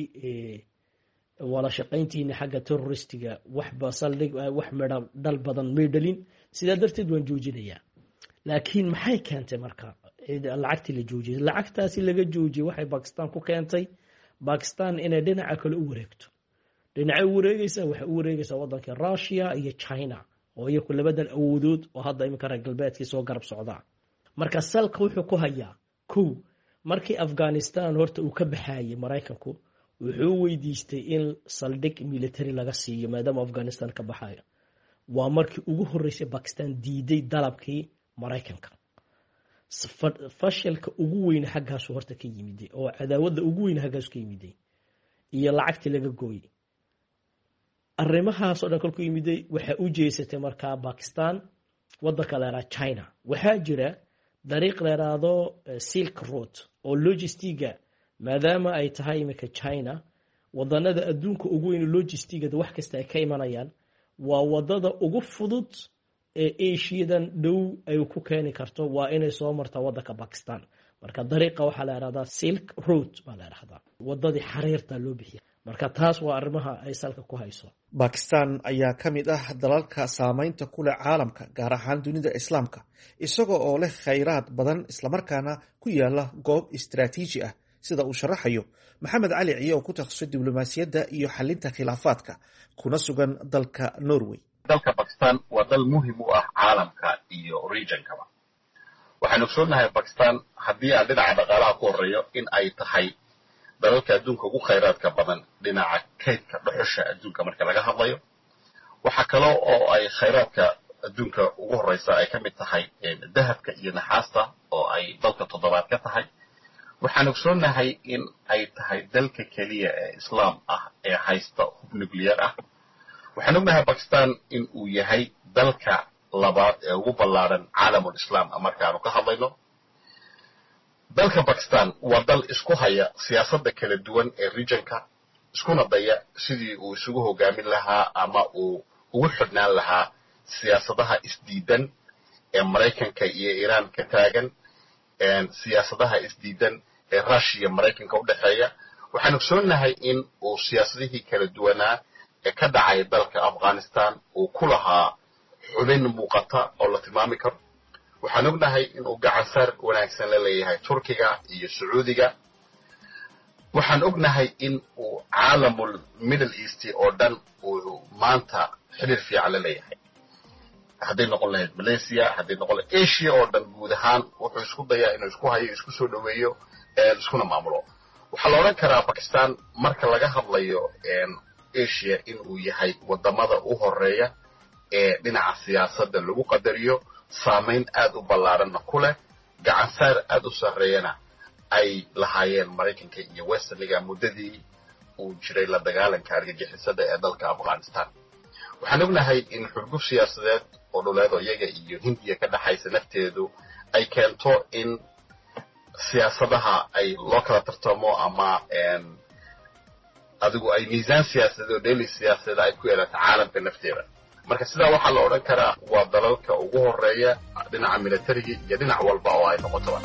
wala shaqayntiina xagga terroristiga wax ba saldhig wax midab dal badan meedalin sida darteed waan joojinayaa. laakiin maxay keentay marka lacagtii la joojiyay? lacagtaasi laga joojiyay waxay Pakistan ku keentay Pakistan inay dhinaca kale u wareegto. dhinaca u wareegaysa waxa u wareegaysa waddanka Russia iyo China oo iyagu labadan awoodood oo hadda imika reer galbeedkii soo garab socdaa. marka salka wuxuu ku hayaa markii Afghanistan horta uu ka baxayay Maraykanku wuxuu weydiistay in saldhig military laga siiyo maadaama Afghanistan ka baxayo. waa markii ugu horeysay Pakistan diiday dalabkii Maraykanka. fashilka ugu weyn xaggaas horta ka yimid oo cadaawadda ugu weyn xaggaas ka yimid iyo lacagtii laga gooyay. arrimahaas oo dhan kolku yimid waxa u jeesatay markaa Pakistan waddanka la China. waxaa jira dariiq leeraado Silk Road oo logistiga maadaama ay tahay imika China wadanada adduunka ugu weyn logistigada wax kasta ay ka imanayaan waa wadada ugu fudud ee Aasiyadan dhow ay ku keeni karto waa inay soo martaa waddanka Pakistan. marka dariiqa waxa la yiraahdaa Silk Road baa la yiraahdaa wadadii xariirta loo bixiyo. marka taas waa arrimaha ay salka ku hayso. Pakistan ayaa ka mid ah dalalka saamaynta ku leh caalamka gaar ahaan dunida islaamka isagoo oo leh khayraad badan islamarkaana ku yaala goob istiraatiiji ah sida uu sharaxayo Maxamed Cali Ciye oo ku takhasusay diblomaasiyadda iyo xalinta khilaafaadka kuna sugan dalka Norway. dalka Pakistan waa dal muhiim u ah caalamka iyo regionkaba. waxaan ogsoonahay Pakistan haddii aan dhinaca dhaqaalaha ku horeeyo in ay tahay dalalka adduunka ugu khayraadka badan dhinaca kaydka dhuxusha adduunka marka laga hadlayo. waxa kale oo ay khayraadka adduunka ugu horeysa ay ka mid tahay dahabka iyo naxaasta oo ay dalka toddobaad ka tahay. waxaan ogsoonahay in ay tahay dalka keliya ee islaam ah ee haysta hub nuclear ah. waxaan ognahay Pakistan in uu yahay dalka labaad ee ugu ballaaran caalamul islaam markaanu ka hadlayno. dalka Pakistan waa dal isku haya siyaasadda kala duwan ee regionka iskuna daya sidii uu isugu hogaamin lahaa ama uu ugu xidhnaan lahaa siyaasadaha isdiidan ee Maraykanka iyo Iran ka taagan siyaasadaha isdiidan ee Russia iyo Maraykanka u dhaxeeya. waxaan ogsoonahay in uu siyaasadihii kala duwanaa ee ka dhacay dalka Afghanistan uu ku lahaa xubin muuqata oo la tilmaami karo. waxaan ognahay in uu gacansaar wanaagsan la leeyahay Turkiga iyo Sacuudiga. waxaan ognahay in uu caalamul Middle East oo dhan uu maanta xiriir fiican la leeyahay. hadday noqon lahayd Malaysia, hadday noqon lahayd Asia oo dhan guud ahaan wuxuu isku dayaa inuu isku hayo, isku soo dhaweeyo, iskuna maamulo. waxaa la odhan karaa Pakistan marka laga hadlayo asia inuu yahay wadamada u horeeya ee dhinaca siyaasadda lagu qadariyo saamayn aad u ballaaranna ku leh gacansaar aad u sarreeyana ay lahaayeen maraykanka iyo westerniga muddadii uu jiray la dagaalanka argagixisada ee dalka afghanistan waxaan ognahay in xurguf siyaasadeed oo dhuleed oo iyaga iyo hindiya ka dhaxaysa nafteedu ay keento in siyaasadaha ay loo kala tartamo ama adigu ay miisaan siyaasadeed oo dheeli siyaasadeed ay ku yeelato caalamka nafteeda marka sidaa waxaa la odhan karaa waa dalalka ugu horeeya dhinaca militariga iyo dhinac walba oo ay noqotoba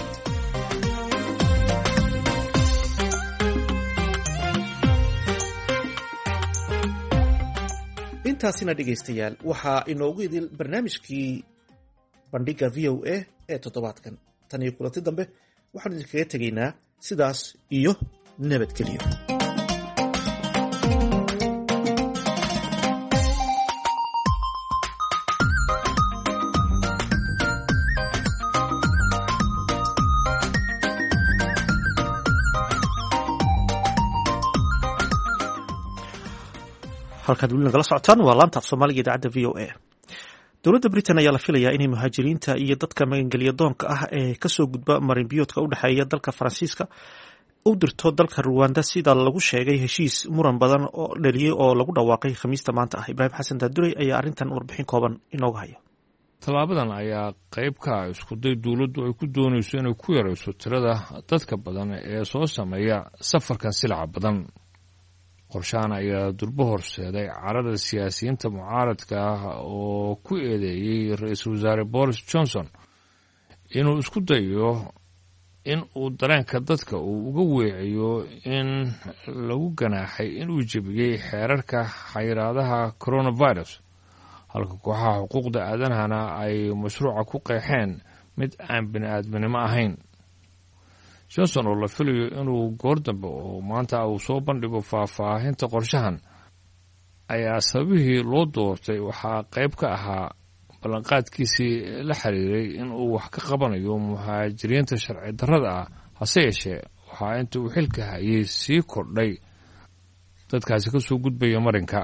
intaasina dhegaystayaal waxaa inoogu idil barnaamijkii bandhiga v o a ee toddobaadkan tan iyo kulanti dambe waxaanu idinkaga tegaynaa sidaas iyo nabadgelyo halkaad weli nagala socotaan waa laanta af soomaaliga idaacadda v o a dowladda britain ayaa la filayaa inay muhaajiriinta iyo dadka magangelya doonka ah ee kasoo gudba marinbiyoodka u dhexeeya dalka faransiiska u dirto dalka ruwanda sida lagu sheegay heshiis muran badan oo dhaliyey oo lagu dhawaaqay khamiista maanta ah ibraahim xasan daadurey ayaa arrintan warbixin kooban inooga haya tallaabadan ayaa qayb ka ah iskuday dowladdu ay ku doonayso inay ku yarayso tirada dadka badan ee soo sameeya safarkan silaca badan qorshahan ayaa durbo horseeday carada siyaasiyiinta mucaaradka ah oo ku eedeeyey ra-iisul wasaare boris johnson inuu isku dayo in uu dareenka dadka uu uga weeciyo in lagu ganaaxay inuu jebiyey xeerarka xayiraadaha coronavirus halka kooxaha xuquuqda aadanahana ay mashruuca ku qeexeen mid aan bini-aadminimo ahayn johnson oo la filayo inuu goor dambe oo maanta uu soo bandhigo faahfaahinta qorshahan ayaa sababihii loo doortay waxaa qayb ka ahaa ballanqaadkiisii la xiriiray inuu wax ka qabanayo muhaajiriinta sharci darrada ah hase yeeshee waxaa inta uu xilka hayay sii kordhay dadkaasi ka soo gudbaya marinka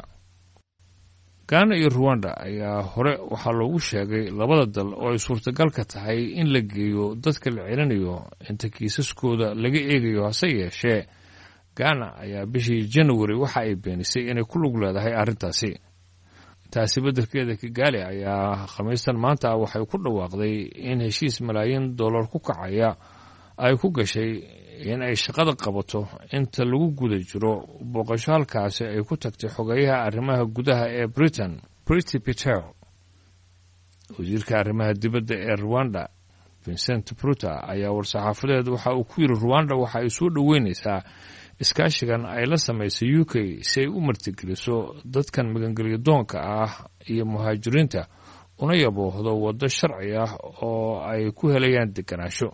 gaana iyo ruwanda ayaa hore waxaa loogu sheegay labada dal oo ay suurtagal ka tahay in la geeyo dadka la celinayo inta kiisaskooda laga eegayo hase yeeshee gaana ayaa bishii january waxa ay beenisay inay ku lug leedahay arrintaasi taasi beddelkeeda kigaali ayaa khamiistan maanta waxay ku dhawaaqday in heshiis malaayiin dollar ku kacaya ay ku gashay in ay shaqada qabato inta lagu guda jiro booqasho halkaasi ay ku tagtay xogeeyaha arrimaha gudaha ee britain Priti Patel wasiirka arrimaha dibadda ee Rwanda Vincent Pruta ayaa war-saxaafadeed waxa uu ku yiri Rwanda waxa ay soo dhaweynaysaa iskaashigan ay la samaysay UK si ay u martigeliso dadkan magangelyo doonka ah iyo muhaajiriinta una yaboohdo waddo sharci ah oo ay ku helayaan deganaansho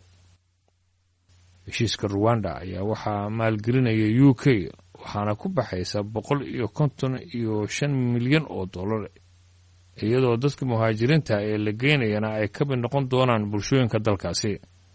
heshiiska Rwanda ayaa waxaa maalgelinaya UK waxaana ku baxaysa 155 milyan oo dollar iyadoo dadka muhaajiriinta ee la geynayana ay ka mid noqon doonaan bulshooyinka dalkaasi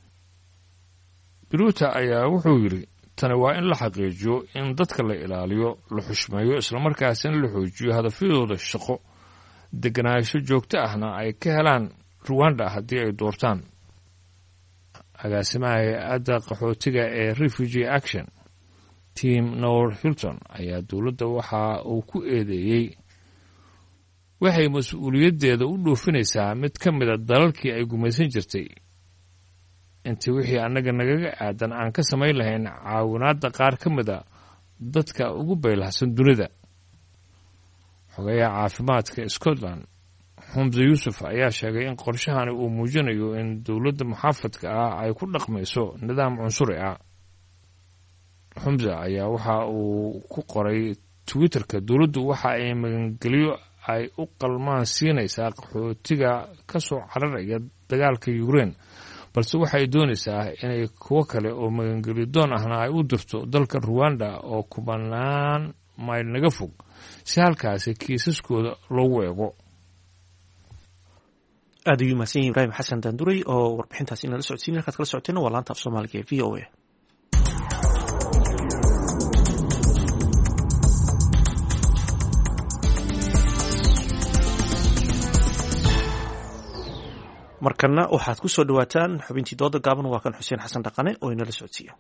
Pruta ayaa wuxuu yiri tani waa in la xaqiijiyo in dadka la ilaaliyo la xushmeeyo isla markaasina la xoojiyo hadafyadooda shaqo deganaansho joogto ahna ay ka helaan Rwanda haddii ay doortaan agaasimaha hay-adda qaxootiga ee Refugee Action Tim Noor Hilton ayaa dowladda waxa uu ku eedeeyey waxay mas-uuliyaddeeda u dhoofinaysaa mid ka mida dalalkii ay gumaysan jirtay intii wixii annaga nagaga aadan aan ka samayn lahayn caawinaadda qaar ka mida dadka ugu baylahsan dunida xogeyaha caafimaadka Scotland Xumza Yuusuf ayaa sheegay in qorshahani uu muujinayo in dowladda muxaafadka ah ay ku dhaqmayso nidaam cunsuri ah Xumza ayaa waxa uu ku qoray Twitterka dowladdu waxa ay magangeliyo ay u qalmaan siinaysaa qaxootiga ka soo cararaya dagaalka Ukraine balse waxay doonaysaa inay kuwo kale oo magangeliyo doon ahna ay u dirto dalka Rwanda oo kubanaan mayl naga fog si halkaasi kiisaskooda loogu eego aad ayuu mahadsan yahay ibraahim xasan daanduray oo warbixintaasi inala socodsiin halkaad kala socoteenna waa laanta af soomaaliga ee v o a markana waxaad ku soo dhawaataan xubintii dooda gaaban waa kan xuseen xasan dhaqane oo inala socodsiiya.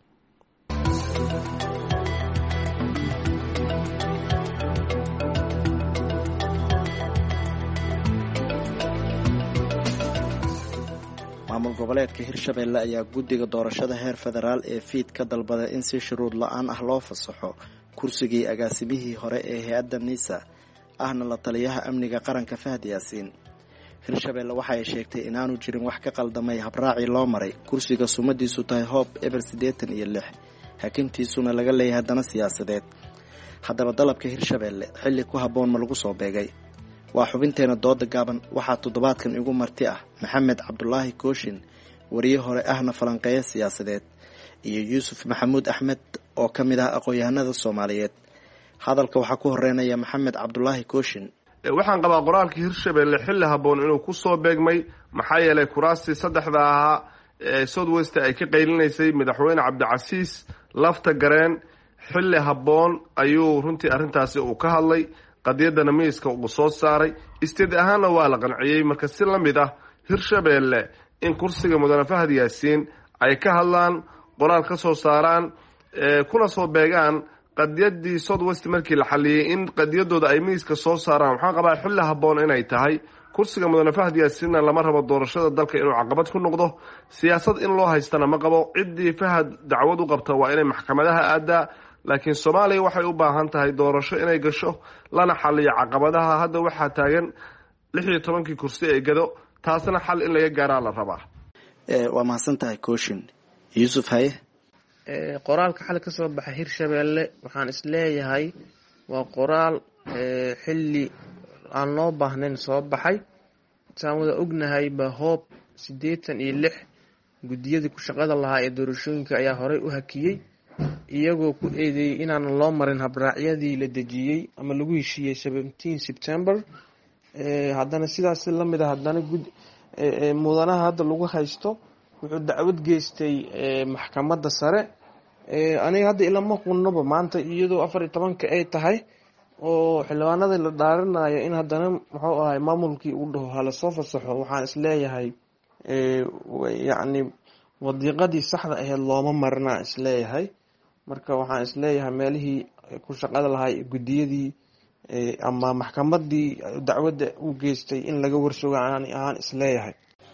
maamul goboleedka hirshabelle ayaa guddiga doorashada heer federaal ee fiid ka dalbaday in si shuruud la-aan ah loo fasaxo kursigii agaasimihii hore ee hay-adda nisa ahna la taliyaha amniga qaranka Fahad Yaasiin. hirshabelle waxa ay sheegtay inaanu jirin wax ka qaldamay habraacii loo maray kursiga sumadiisu tahay hoob eber 86 hakintiisuna laga leeyahay dana siyaasadeed. haddaba dalabka hirshabelle xilli ku habboon ma lagu soo beegay? waa xubinteena dooda gaaban. waxaa toddobaadkan igu marti ah maxamed cabdulaahi kooshin, wariye hore ahna falanqeeya siyaasadeed, iyo yuusuf maxamuud axmed oo ka mid ah aqoon-yahanada soomaaliyeed. hadalka waxaa ku horeynaya maxamed cabdulaahi kooshin. waxaan qabaa qoraalkii hirshabelle xilli habboon inuu ku soo beegmay, maxaa yeelay kuraastii saddexda ahaa ee south west ay ka qaylinaysay madaxweyne cabdicasiis lafta gareen. xilli habboon ayuu runtii arrintaasi uu ka hadlay, qadiyadana miiska uu soo saaray, isteed ahaanna waa la qanciyey. marka si la mid ah hirshabelle in kursiga mudane Fahad Yaasiin ay ka hadlaan, qoraal ka soo saaraan, kuna soo beegaan qadiyadii south west markii la xaliyey in qadiyadooda ay miiska soo saaraan. waxaan qabaa xilli habboon inay tahay. kursiga mudane Fahad Yaasiinna lama rabo doorashada dalka inuu caqabad ku noqdo, siyaasad in loo haystana ma qabo. ciddii Fahad dacwad u qabta waa inay maxkamadaha aadaa, laakiin Soomaaliya waxay u baahan tahay doorasho inay gasho lana xaliyo caqabadaha. hadda waxaa taagan 16 kursi ee gado, taasna xal in laga gaaraa la rabaa. waa mahadsantahay kooshin. yuusuf haye. qoraalka xal ka soo baxay hirshabelle waxaan isleeyahay waa qoraal xilli aan loo baahnayn soo baxay. saan wada ognahay ba hoob 86 guddiyadii ku shaqada lahaa ee doorashooyinka ayaa horey u hakiyey, iyagoo ku eedeeyey inaanan loo marin habraacyadii la dejiyey ama lagu heshiiyey 17 September. haddana sidaas la mid ah haddana mudanaha hadda lagu haysto wuxuu dacwad geystay maxkamadda sare. aniga hadda ilama qunnoba maanta iyadoo 14 ay tahay oo xildhibaanada la dhaarinayo in haddana muxuu ahay maamulkii uu dhaho hala soo fasaxo. waxaan isleeyahay yacni wadiiqadii saxda ahayd looma marina isleeyahay. marka waxaan isleeyahay meelihii ku shaqada lahay guddiyadii ama maxkamadii dacwadda u geystay in laga warsuga ahaan isleeyahay.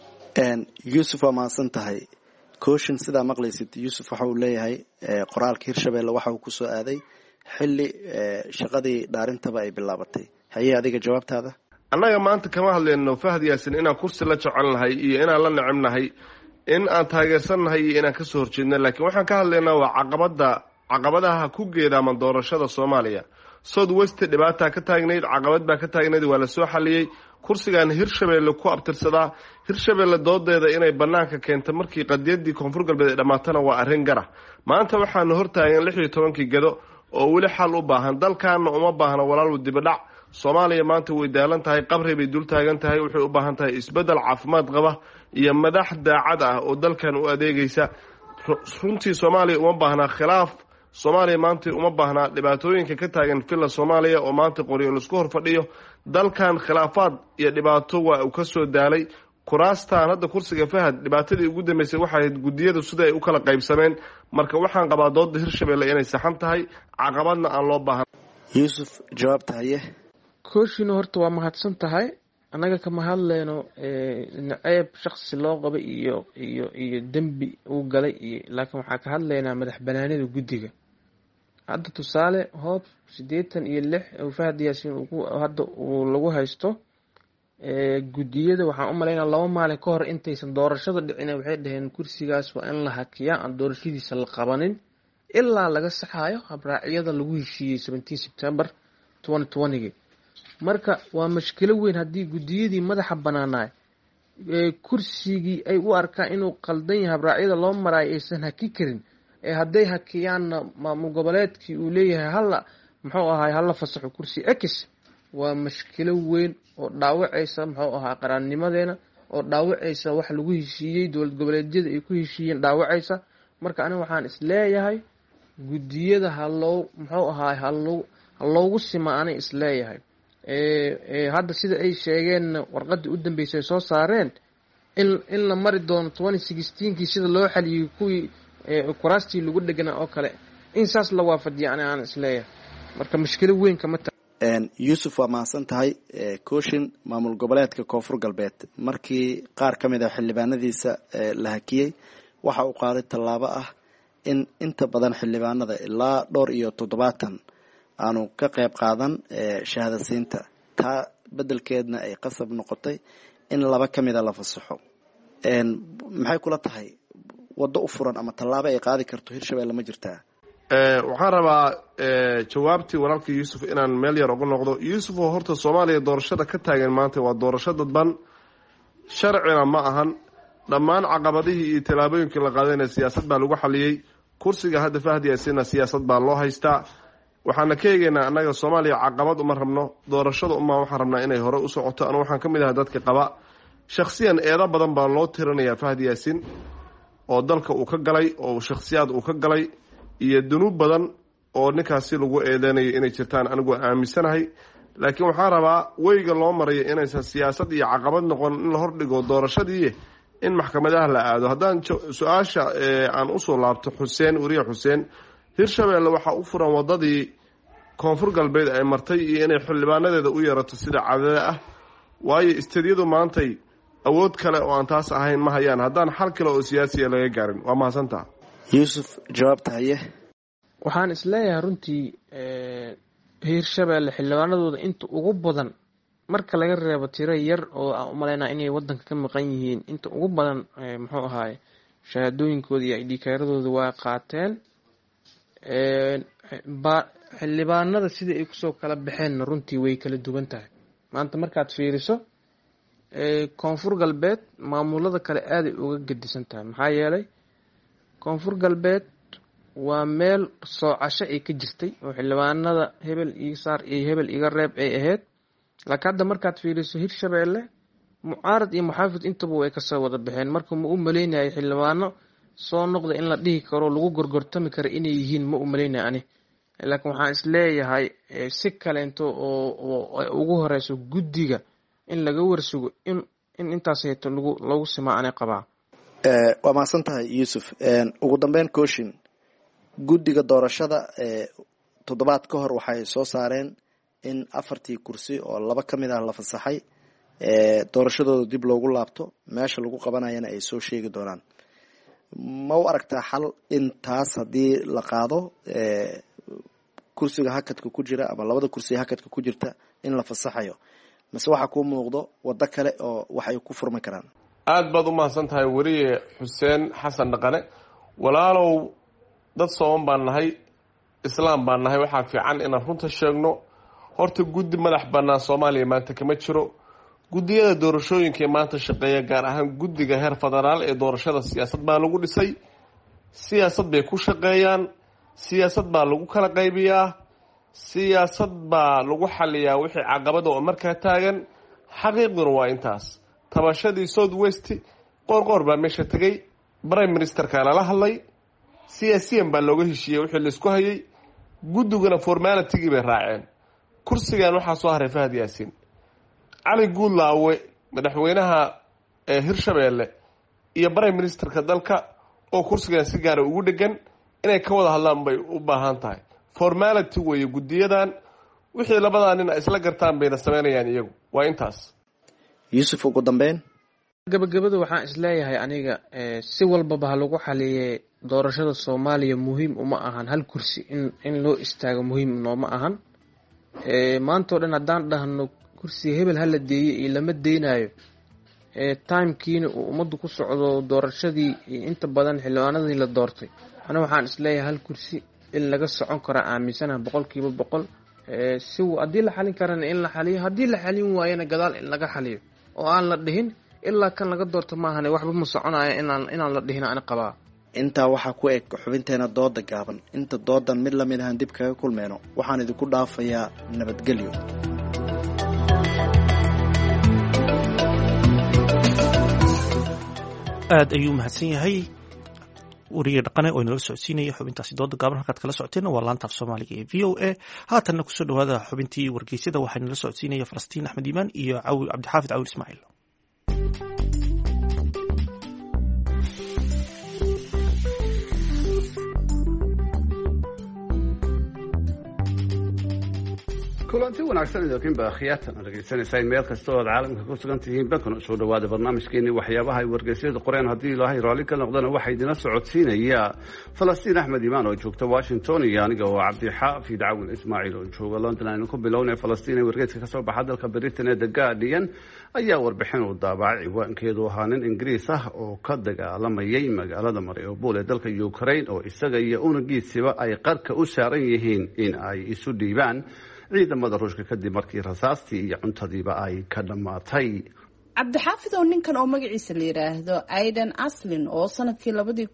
yuusuf waa mahadsan tahay. kooshin sidaa maqlaysid, yuusuf waxa uu leeyahay qoraalka hirshabelle waxa uu kusoo aaday xilli shaqadii dhaarintaba ay bilaabatay. haye adiga jawaabtaada? annaga maanta kama hadlayno Fahad Yaasiin inaan kursi la jecelnahay iyo inaan la necebnahay, in aan taageersannahay iyo inaan kasoo horjeedno. laakiin waxaan ka hadlaynaa waa caqabadaha ku geedaaman doorashada Soomaaliya. south west dhibaataa ka taagnayd, caqabad baa ka taagnayd, waa la soo xaliyey. kursigan hirshabelle ku abtirsadaa. hirshabelle doodeeda inay banaanka keento markii qadiyadii koonfur galbeed ay dhammaatana waa arrin gara. maanta waxaana hortaagan 16 gado oo weli xal u baahan. dalkaana uma baahna walaalu dibadhac. Soomaaliya maanta way daalan tahay, qabri bay dul taagan tahay. waxay u baahan tahay isbedel caafimaad qaba iyo madax daacad ah oo dalkan u adeegaysa. runtii Soomaaliya uma baahna khilaaf. Soomaaliya maanta uma baahna dhibaatooyinka ka taagan filla Soomaaliya oo maanta qoriyo la isku hor fadhiyo. dalkan khilaafaad iyo dhibaato waa uu ka soo daalay. kuraastaan hadda kursiga Fahad dhibaatadii ugu dambeysay waxay ahayd guddiyada sida ay u kala qaybsameen. marka waxaan qabaa dooda hirshabelle inay saxan tahay, caqabadna aan loo baahan. yuusuf jawaabta haye. kooshin horta waa mahadsan tahay. annaga kama hadlayno naceeb shakhsi loo qaba iyo dembi uu galay, laakiin waxaa ka hadlaynaa madax banaanida guddiga. hadda tusaale hoob 86 oo Fahad Yaasiin hadda uu lagu haysto. guddiyada waxaan u malaynaa 2 maalin ka hor intaysan doorashada dhicin waxay dhaheen kursigaas waa in la hakiyaa, aan doorashadiisa la qabanin ilaa laga saxayo habraacyada lagu heshiiyey 17 September 2020. marka waa mashkilo weyn haddii guddiyadii madaxa banaanaay kursigii ay u arkaan inuu qaldan yahay, habraacyada loo marayo aysan haki karin. hadday hakiyaanna maamul goboleedkii uu leeyahay hala fasaxo kursi x. waa mashkilo weyn oo dhaawacaysa qarannimadeena, oo dhaawacaysa wax lagu heshiiyey dowlad goboleedyada ay ku heshiiyeen dhaawacaysa. marka aniga waxaan isleeyahay guddiyada ha loogu sima anay isleeyahay. hadda sida ay sheegeen warqadii u dambeysay soo saareen in la mari doono 2016kii sida loo xaliyey kuwii kuraastii lagu dheganaa oo kale in saas la waafajiya aan isleeyahay marka mushkilo weyn kama tahay. yuusuf waa mahadsan tahay. kooshin maamul goboleedka koonfur galbeed markii qaar ka mid a xildhibaanadiisa la hakiyey waxa uu qaaday tallaabo ah in inta badan xildhibaanada ilaa 270 aanu ka qayb qaadan shahaadasiinta. taa bedelkeedna ay qasab noqotay in 2 ka mid a la fasaxo. maxay kula tahay waddo u furan ama tallaabo ay qaadi karto hirshabelle ma jirtaa? waxaan rabaa jawaabtii walaalka yuusuf inaan meel yar uga noqdo. yuusuf oo horta soomaaliya doorashada ka taagan maanta waa doorasho dadban, sharcina ma ahan. dhammaan caqabadihii iyo tallaabooyinkii la qaadayna siyaasad baa lagu xaliyey. kursiga hadda Fahdi Yaasiinna siyaasad baa loo haystaa. waxaana ka eegaynaa annaga soomaaliya caqabad uma rabno, doorashada waxaan rabnaa inay hore u socoto. anu waxaan ka mid ahay dadka qaba shakhsiyan eedo badan baa loo tirinayaa Fahdi Yaasiin oo dalka uu ka galay, oo shakhsiyaad uu ka galay, iyo dunuub badan oo ninkaasi lagu eedeynayo inay jirtaan anigu aaminsanahay. laakiin waxaan rabaa weyga loo marayo inaysan siyaasad iyo caqabad noqon in la hordhigo doorashadii in maxkamadaha la aado. haddaan su-aasha aan usoo laabto weriye xuseen, hirshabelle waxaa u furan wadadii koonfur galbeed ay martay iyo inay xildhibaanadeeda u yeerato sida cadada ah, waayo isteedyadu maantay awood kale oo aan taas ahayn ma hayaan haddaan xal kale oo siyaasiya laga gaarin. waa mahadsantaha. yuusuf jawaabta haye. waxaan isleeyahay runtii hirshabelle xildhibaanadooda inta ugu badan marka laga reebo tiro yar oo aan umalaynaa inay wadanka ka maqan yihiin, inta ugu badan muxuu ahaay shahaadooyinkooda iyo idhikaaradooda waa qaateen. xildhibaanada sida ay kusoo kala baxeenna runtii way kala duwan tahay. maanta markaad fiiriso koonfur galbeed maamulada kale aaday uga gedisan tahay. maxaa yeelay koonfur galbeed waa meel soocasho ay ka jirtay oo xildhibaanada hebel iga saar iyo hebel iga reeb ay ahayd. laakiin hadda markaad fiiriso hirshabelle mucaarad iyo muxaafid intaba way kasoo wada baxeen. marka ma u maleynayo xildhibaano soo noqda in la dhihi karo lagu gorgortami karo inay yihiin, ma u maleynayo ani. laakiin waxaan isleeyahay si kaleento oo ugu horeyso guddiga in laga warsugo in intaas heeto lagu simaa anay qabaa. waa mahadsan tahay yuusuf. ugu dambeyn kooshin, guddiga doorashada 7 ka hor waxay soo saareen in 4 kursi oo 2 ka mid ah la fasaxay, doorashadooda dib loogu laabto, meesha lagu qabanayana ay soo sheegi doonaan. ma u aragtaa xal in taas haddii la qaado kursiga hakadka ku jira ama 2 kursi hakadka ku jirta in la fasaxayo, mase waxaa kuu muuqdo waddo kale oo wax ay ku furmi karaan? aad baad u mahadsan tahay weriye xuseen xasan dhaqane. walaalow dad sooman baan nahay, islaam baan nahay, waxaa fiican inaan runta sheegno. horta guddi madax bannaan soomaaliya maanta kama jiro. guddiyada doorashooyinka ee maanta shaqeeya, gaar ahaan guddiga heer federaal ee doorashada, siyaasad baa lagu dhisay, siyaasad bay ku shaqeeyaan, siyaasad baa lagu kala qaybiyaa, siyaasad baa lagu xaliyaa wixii caqabada oo markaa taagan. xaqiiqduna waa intaas. tabashadii south west qoorqoor baa meesha tegay, prime ministerka lala hadlay, siyaasiyan baa looga heshiiyey wixii laisku hayay. guddiguna formalitigii bay raaceen. kursigan waxaa soo haray Fahdi Yaasiin. cali guudlaawe madaxweynaha hirshabelle iyo prime ministerka dalka oo kursigan si gaara ugu dhegan inay ka wada hadlaan bay u baahan tahay. formality weeye guddiyadan, wixii labadaa nin isla gartaan bayna sameynayaan iyagu. waa intaas. yuusuf ugu dambeyn, gabagabada waxaan isleeyahay aniga si walbaba ha lagu xaliyey doorashada soomaaliya muhiim uma ahan hal kursi in loo istaago, muhiim nooma ahan. maantao dhan haddaan dhahno kursi hebel hala deeyey iyo lama deynayo, timekiina uu ummaddu ku socdo doorashadii inta badan xildhibaanadii la doortay, ana waxaan isleeyahay hal kursi in laga socon kara aaminsanaha 100%. si haddii la xalin karana in la xaliyo, haddii la xalin waayana gadaal in laga xaliyo oo aan la dhihin ilaa kan laga doorto maahane waxba ma soconaya inaan la dhihin ana qabaa. intaa waxaa ku eg xubinteena dooda gaaban. inta doodan mid lamid ahaan dib kaga kulmeyno, waxaan idinku dhaafayaa nabadgelyo. aad ayuu mahadsan yahay weriye dhaqane oo inala socodsiinaya xubintaasi dooda gaaban. halkaad kala socoteen waa laanta af soomaaliga ee v o a. haatanna kusoo dhawaada xubintii wargeysyada waxaa inala socodsiinaya falastiin axmed iimaan iyo cabdixaafid cawil ismaaciil. kulanti wanaagsan idinkiinba akhyaatan dhegeysanaysaa meel kasta oo caalamka ku sugan tihiin bankana soo dhawaada barnaamijkeeni waxyaabaha ay wargeysyada qoreen haddii ilaahay raalli ka noqdana waxaa idina socodsiinaya falastiin axmed imaan oo joogta washington iyo aniga oo cabdixaafid cawin ismaaciil oo jooga london. aynu ku bilownay falastiin ee wargeyska kasoo baxa dalka britain ee The Guardian ayaa warbixin u daabacay ciwaankeedu ahaa nin ingiriis ah oo ka dagaalamayay magaalada Mariupol ee dalka Ukraine oo isaga iyo unugiisiba ay qarka u saaran yihiin in ay isu dhiibaan ciidamada ruushka kadib markii rasaastii iyo cuntadiiba ay ka dhammaatay. cabdixaafid oo ninkan oo magaciisa la yidhaahdo aidan aslin oo sanadkii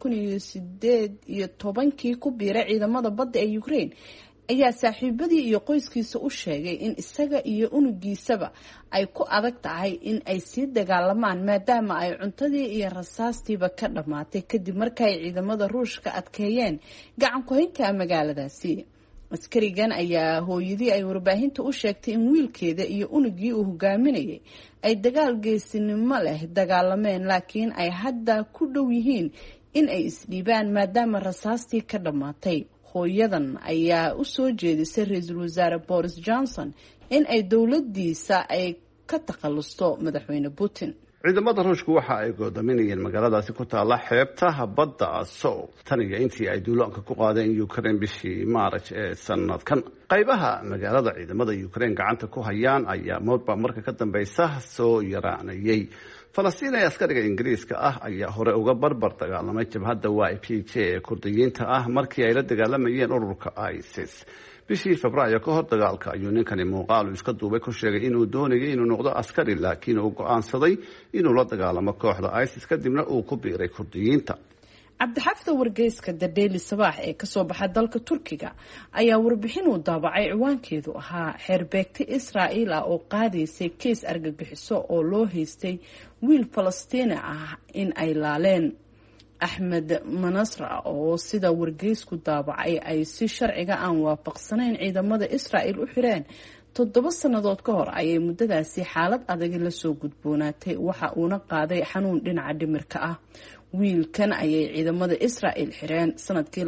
2018 ku biiray ciidamada badda ee Ukraine ayaa saaxiibadii iyo qoyskiisa u sheegay in isaga iyo unugiisaba ay ku adag tahay in ay sii dagaalamaan maadaama ay cuntadii iyo rasaastiiba ka dhammaatay kadib markay ciidamada ruushka adkeeyeen gacan ku haynta magaaladaasi. askarigan ayaa hooyadii ay warbaahinta u sheegtay in wiilkeeda iyo unugii uu hogaaminayay ay dagaal geesinimo leh dagaalameen laakiin ay hadda ku dhow yihiin in ay isdhiibaan maadaama rasaastii ka dhammaatay. hooyadan ayaa u soo jeedisay ra-iisul wasaare Boris Johnson in ay dowladiisa ay ka takhalusto madaxweyne Putin. ciidamada ruushku waxa ay goodaminayeen magaaladaasi ku taala xeebta badda Azov tan iyo intii ay duulaanka ku qaadeen Ukraine bishii Maarch ee sanadkan. qaybaha magaalada ciidamada Ukraine gacanta ku hayaan ayaa marba ka dambeysa soo yaraanayay. Falastiin ee askariga Ingiriiska ah ayaa hore uga barbar dagaalamay jabhadda YPG ee Kurdiyiinta ah markii ay la dagaalamayeen ururka ISIS. bishii Febraayo ka hor dagaalka ayuu ninkani muuqaal iska duubay ku sheegay inuu doonayay inuu noqdo askari laakiin uu go'aansaday inuu la dagaalamo kooxda ISIS kadibna uu ku biiray Kurdiyiinta. cabdixaafid wargeyska The Daily Sabah ee kasoo baxa dalka Turkiga ayaa warbixin u daabacay ciwaankeedu ahaa xeerbeegti Israa'iil ah oo qaadaysay kees argagixiso oo loo haystay wiil Falastiini ah in ay laaleen. Ahmed Manasra oo sida wargeysku daabacay ay si sharciga aan waafaqsanayn ciidamada Israa'iil u xireen 7 sanadood ka hor ayay muddadaasi xaalad adag la soo gudboonaatay waxa uuna qaaday xanuun dhinaca dhimirka ah. wiilkan ayay ciidamada Israa'iil xireen sanadkii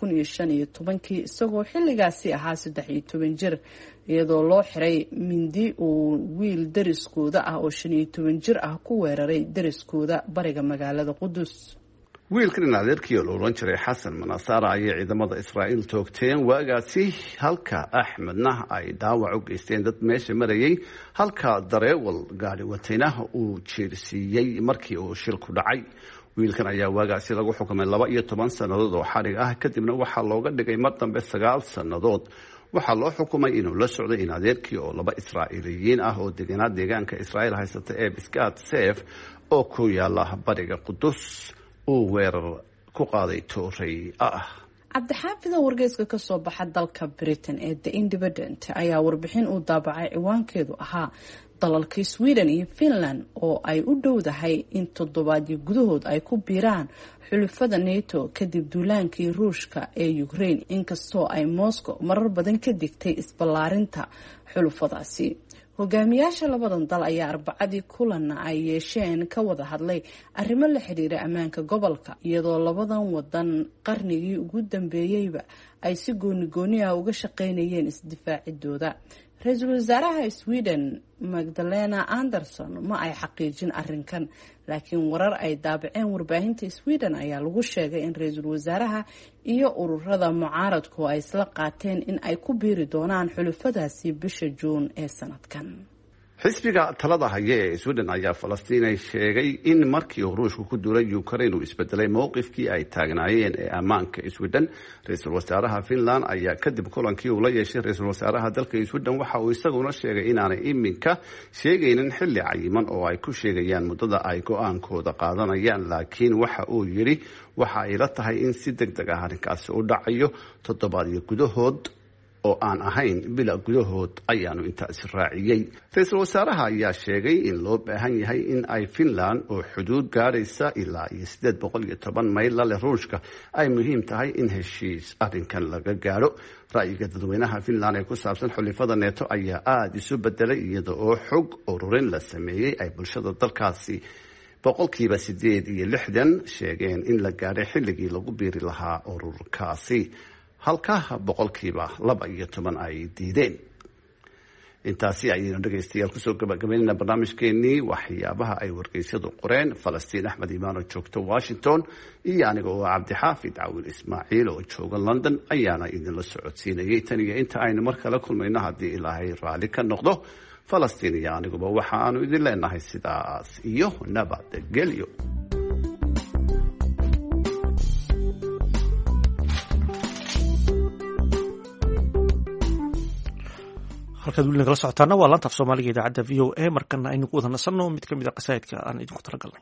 2015 isagoo xilligaasi ahaa 13 jir iyadoo loo xiray mindi uu wiil dariskooda ah oo 15 jir ah ku weeraray dariskooda bariga magaalada Qudus. wiilkan in adeerkii oo loolan jiray Xasan Manasara ayay ciidamada Israa'iil toogteen waagaasi halka Axmedna ay dhaawac u geysteen dad meesha marayay halka dareewal gaari watayna uu jeersiiyay markii uu shilku dhacay. wiilkan ayaa waagaasi lagu xukumay 12 sanadood oo xarig ah kadibna waxaa looga dhigay mar dambe 9 sanadood. waxaa loo xukumay inuu la socday in adeerkii oo 2 Israa'iiliyiin ah oo deganaa deegaanka Israa'iil haysata ee Biskat Seif oo ku yaala bariga Qudus uu weerar ku qaaday tooray ah. cabdixaafid wargeyska kasoo baxa dalka Britain ee The Independent ayaa warbixin u daabacay ciwaankeedu ahaa dalalka Sweden iyo Finland oo ay u dhowdahay in toddobaadyo gudahood ay ku biiraan xulafada NATO kadib duulaankii Ruushka ee Ukraine inkastoo ay Moscow marar badan ka digtay isballaarinta xulafadaasi. hogaamiyaasha labadan dal ayaa Arbacadii kulan ay yeesheen ka wada hadlay arrimo la xiriira ammaanka gobolka iyadoo labadan wadan qarnigii ugu dambeeyayba ay si gooni ah uga shaqeynayeen isdifaacidooda. ra-iisul wasaaraha Sweden Magdalena Andersson ma ay xaqiijin arrinkan laakiin warar ay daabaceen warbaahinta Sweden ayaa lagu sheegay in ra-iisul wasaaraha iyo ururada mucaaradku ay isla qaateen in ay ku biiri doonaan xulafadaasi bisha Juun ee sanadkan. xisbiga talada haya ee Sweden ayaa Falastiin ay sheegay in markii Ruushku ku duulay Ukraine uu isbedelay mowqifkii ay taagnaayeen ee ammaanka Sweden. ra-iisul wasaaraha Finland ayaa kadib kulankii uu la yeeshay ra-iisul wasaaraha dalka Sweden waxa uu isaguna sheegay inaanay iminka sheegaynin xilli cayiman oo ay ku sheegayaan muddada ay go'aankooda qaadanayaan laakiin waxa uu yiri waxa ay la tahay in si degdeg ah arrinkaasi u dhacayo toddobaadyo gudahood oo aan ahayn bila gudahood ayaanu intaasi raaciyay. ra-iisul wasaaraha ayaa sheegay in loo baahan yahay in ay Finland oo xuduud gaaraysa ilaa 810 mayl la leh Ruushka ay muhiim tahay in heshiis arrinkan laga gaaro. ra'yiga dadweynaha Finland ee ku saabsan xulafada NATO ayaa aad isu bedelay iyada oo xog ururin la sameeyay ay bulshada dalkaasi 8% sheegeen in la gaaray xilligii lagu biiri lahaa ururkaasi halka 12% ay diideen. intaasi ayaynu dhegaystayaal kusoo gabagabaynayna barnaamijkeenii waxyaabaha ay wargeysyadu qoreen. Falastiin Axmed Imaan oo joogta Washington iyo aniga oo Cabdixaafid Cawil Ismaaciil oo jooga London ayaana idinla socodsiinayay. Tan iyo inta aynu mar kale kulmayno haddii ilaahay raalli ka noqdo, Falastiin iyo aniguba waxaanu idin leenahay sidaas iyo nabadgelyo. halkaad weli nagala socotaana waa laanta af soomaaliga idaacadda v o a. markana aynu ku wada nasanno mid ka mid a qasaa'idka aan idinku talagalnay.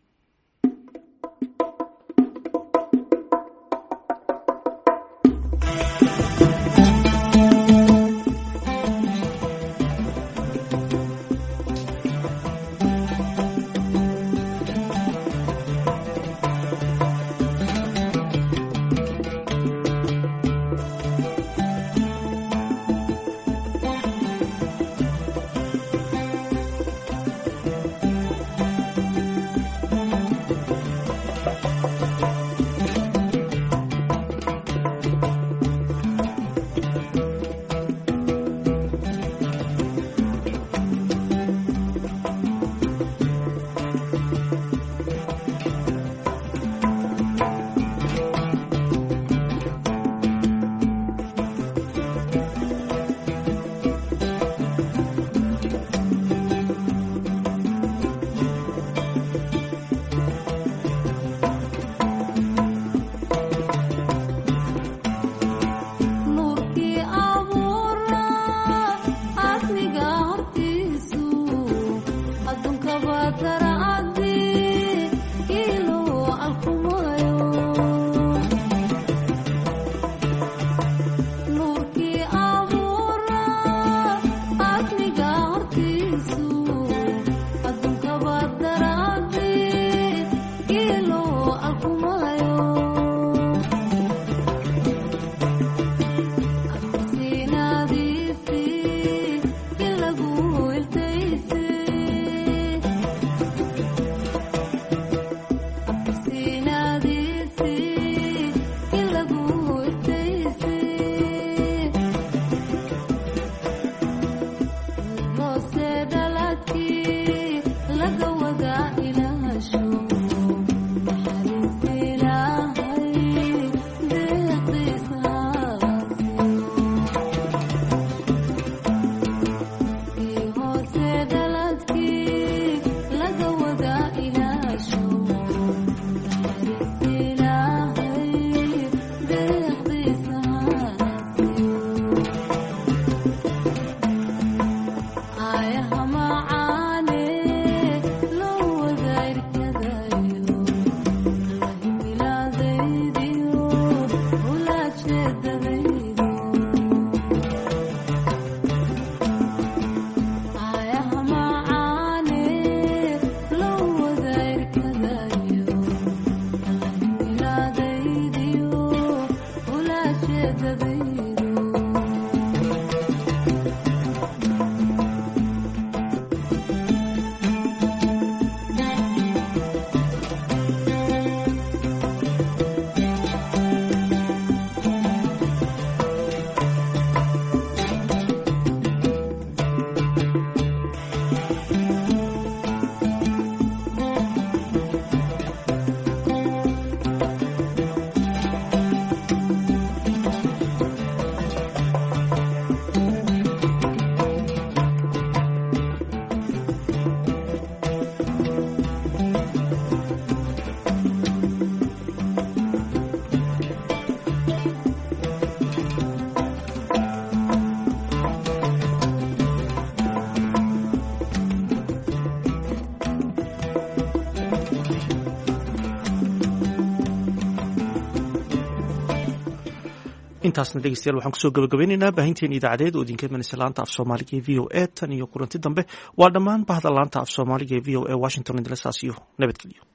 intaasna dhegeystayaal waxaan kusoo gabagabaynaynaa baahinteen idaacadeed oo idinka imanaysa laanta af soomaaliga ee v o a tan iyo kulanti dambe waa dhammaan bahda laanta af soomaaliga ee v o a washington idinla saasiyo nabadgelyo.